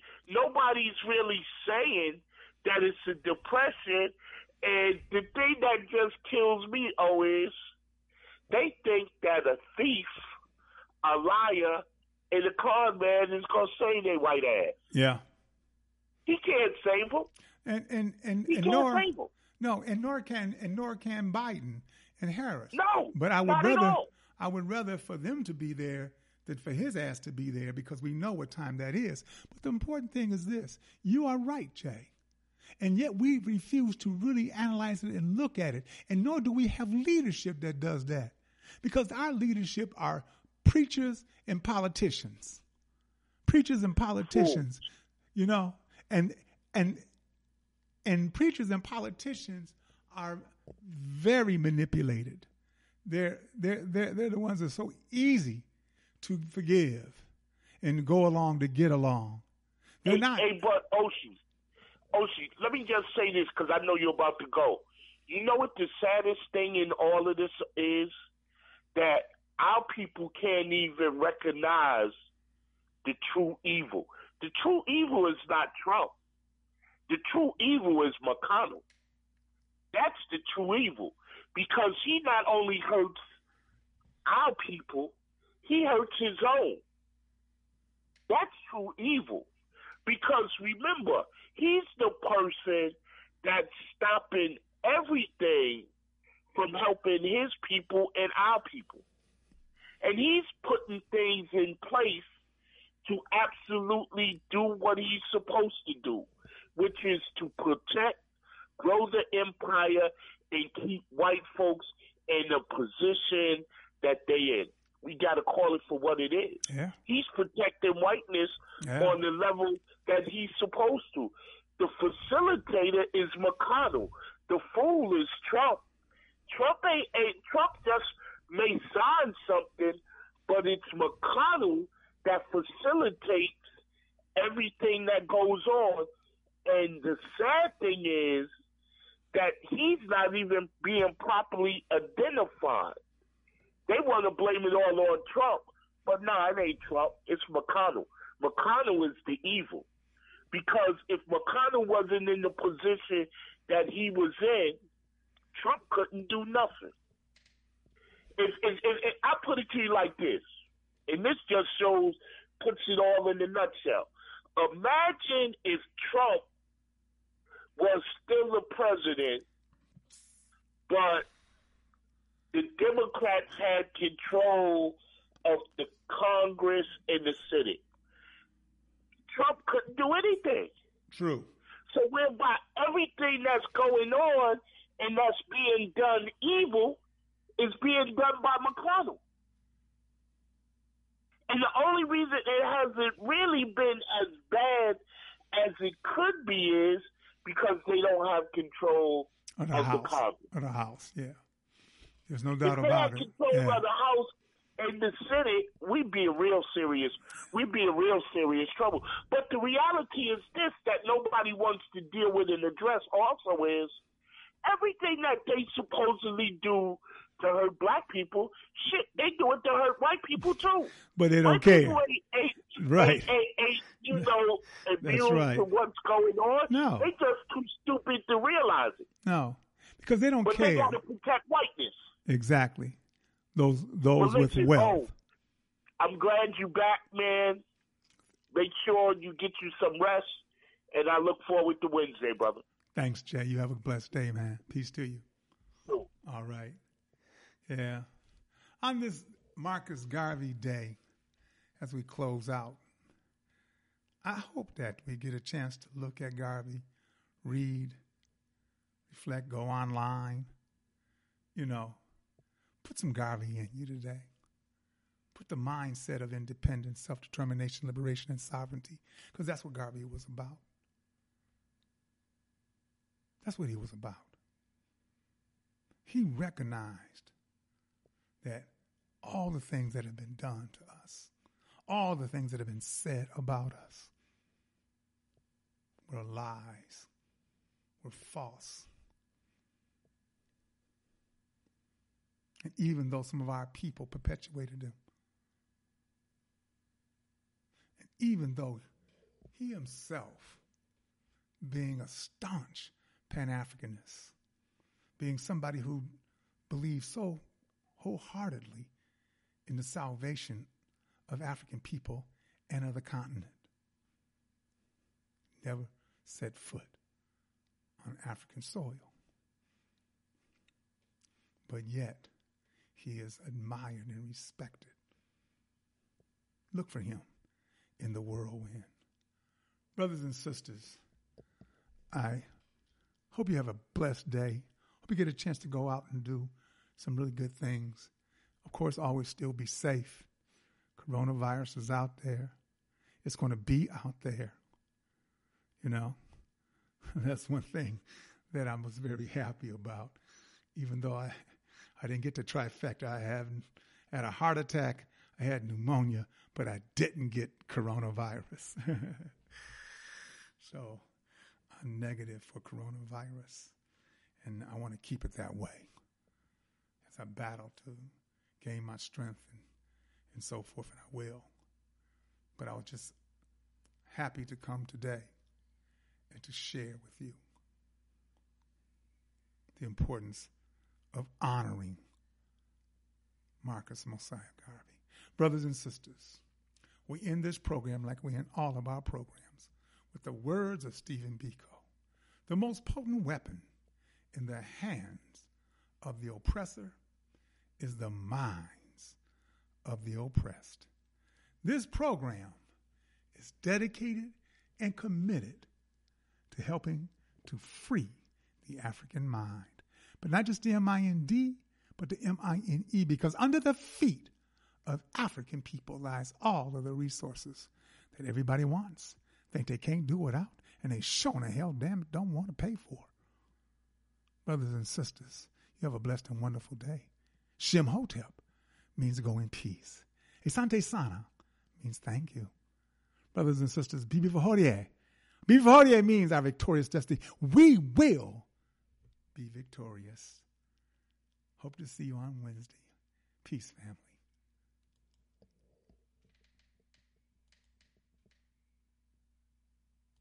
saying that it's a depression. And the thing that just kills me, is they think that a thief, a liar, and a con man is going to save their white ass. Yeah. He can't save them. And he can't save them. No, and nor can Biden and Harris. No, but I would not rather at all. I would rather for them to be there than for his ass to be there, because we know what time that is. But the important thing is this: you are right, Jay, and yet we refuse to really analyze it and look at it, and nor do we have leadership that does that, because our leadership are preachers and politicians. Preachers and politicians, you know, and preachers and politicians are very manipulated. They're the ones that are so easy to forgive and go along to get along. They're not. Hey, but Oshi, let me just say this because I know you're about to go. You know what the saddest thing in all of this is? That our people can't even recognize the true evil. The true evil is not Trump. The true evil is McConnell. That's the true evil, because he not only hurts our people, he hurts his own. That's true evil, because remember, he's the person that's stopping everything from helping his people and our people. And he's putting things in place to absolutely do what he's supposed to do, which is to protect, grow the empire, and keep white folks in the position that they're in. We got to call it for what it is. Yeah. He's protecting whiteness on the level that he's supposed to. The facilitator is McConnell. The fool is Trump. Trump just may sign something, but it's McConnell that facilitates everything that goes on. And the sad thing is that he's not even being properly identified. They want to blame it all on Trump, but no, it ain't Trump. It's McConnell. McConnell is the evil. Because if McConnell wasn't in the position that he was in, Trump couldn't do nothing. I put it to you like this, and this just puts it all in a nutshell. Imagine if Trump was still the president, but the Democrats had control of the Congress and the Senate. Trump couldn't do anything. True. So whereby everything that's going on and that's being done evil is being done by McConnell. And the only reason it hasn't really been as bad as it could be is because they don't have control of the Congress. Of the House, yeah. There's no doubt about it. If they had control of the House and the Senate, we'd be in real serious trouble. But the reality is this, that nobody wants to deal with and address also is everything that they supposedly do to hurt black people, shit, they do it to hurt white people too. But they don't care. Right. That's right. To what's going on. No. They just too stupid to realize it. No, because they don't care. But they got to protect whiteness. Exactly. Those with wealth. I'm glad you back, man. Make sure you get you some rest, and I look forward to Wednesday, brother. Thanks, Jay. You have a blessed day, man. Peace to you. Cool. All right. Yeah. On this Marcus Garvey Day, as we close out, I hope that we get a chance to look at Garvey, read, reflect, go online, put some Garvey in you today. Put the mindset of independence, self-determination, liberation, and sovereignty, because that's what Garvey was about. That's what he was about. He recognized that all the things that have been done to us, all the things that have been said about us were lies, were false. And even though some of our people perpetuated them, and even though he himself, being a staunch Pan-Africanist, being somebody who believed so wholeheartedly in the salvation of African people and of the continent, never set foot on African soil. but yet he is admired and respected. Look for him in the whirlwind. Brothers and sisters, I hope you have a blessed day. Hope you get a chance to go out and do some really good things. Of course, always still be safe. Coronavirus is out there. It's going to be out there. You know, that's one thing that I was very happy about. Even though I didn't get the trifecta. I had a heart attack. I had pneumonia, but I didn't get coronavirus. So I'm negative for coronavirus, and I want to keep it that way as I battle to gain my strength and so forth, and I will. But I was just happy to come today and to share with you the importance of honoring Marcus Mosiah Garvey. Brothers and sisters, we end this program like we end all of our programs with the words of Stephen Biko. The most potent weapon in the hands of the oppressor is the minds of the oppressed. This program is dedicated and committed to helping to free the African mind. But not just the M-I-N-D, but the M-I-N-E, because under the feet of African people lies all of the resources that everybody wants, think they can't do without, and they sure in the hell damn it don't want to pay for. Brothers and sisters, you have a blessed and wonderful day. Shem Hotep means go in peace. Asante Sana means thank you. Brothers and sisters, Bibi Vahodie. Bibi Vahodie means our victorious destiny. We will be victorious. Hope to see you on Wednesday. Peace, family.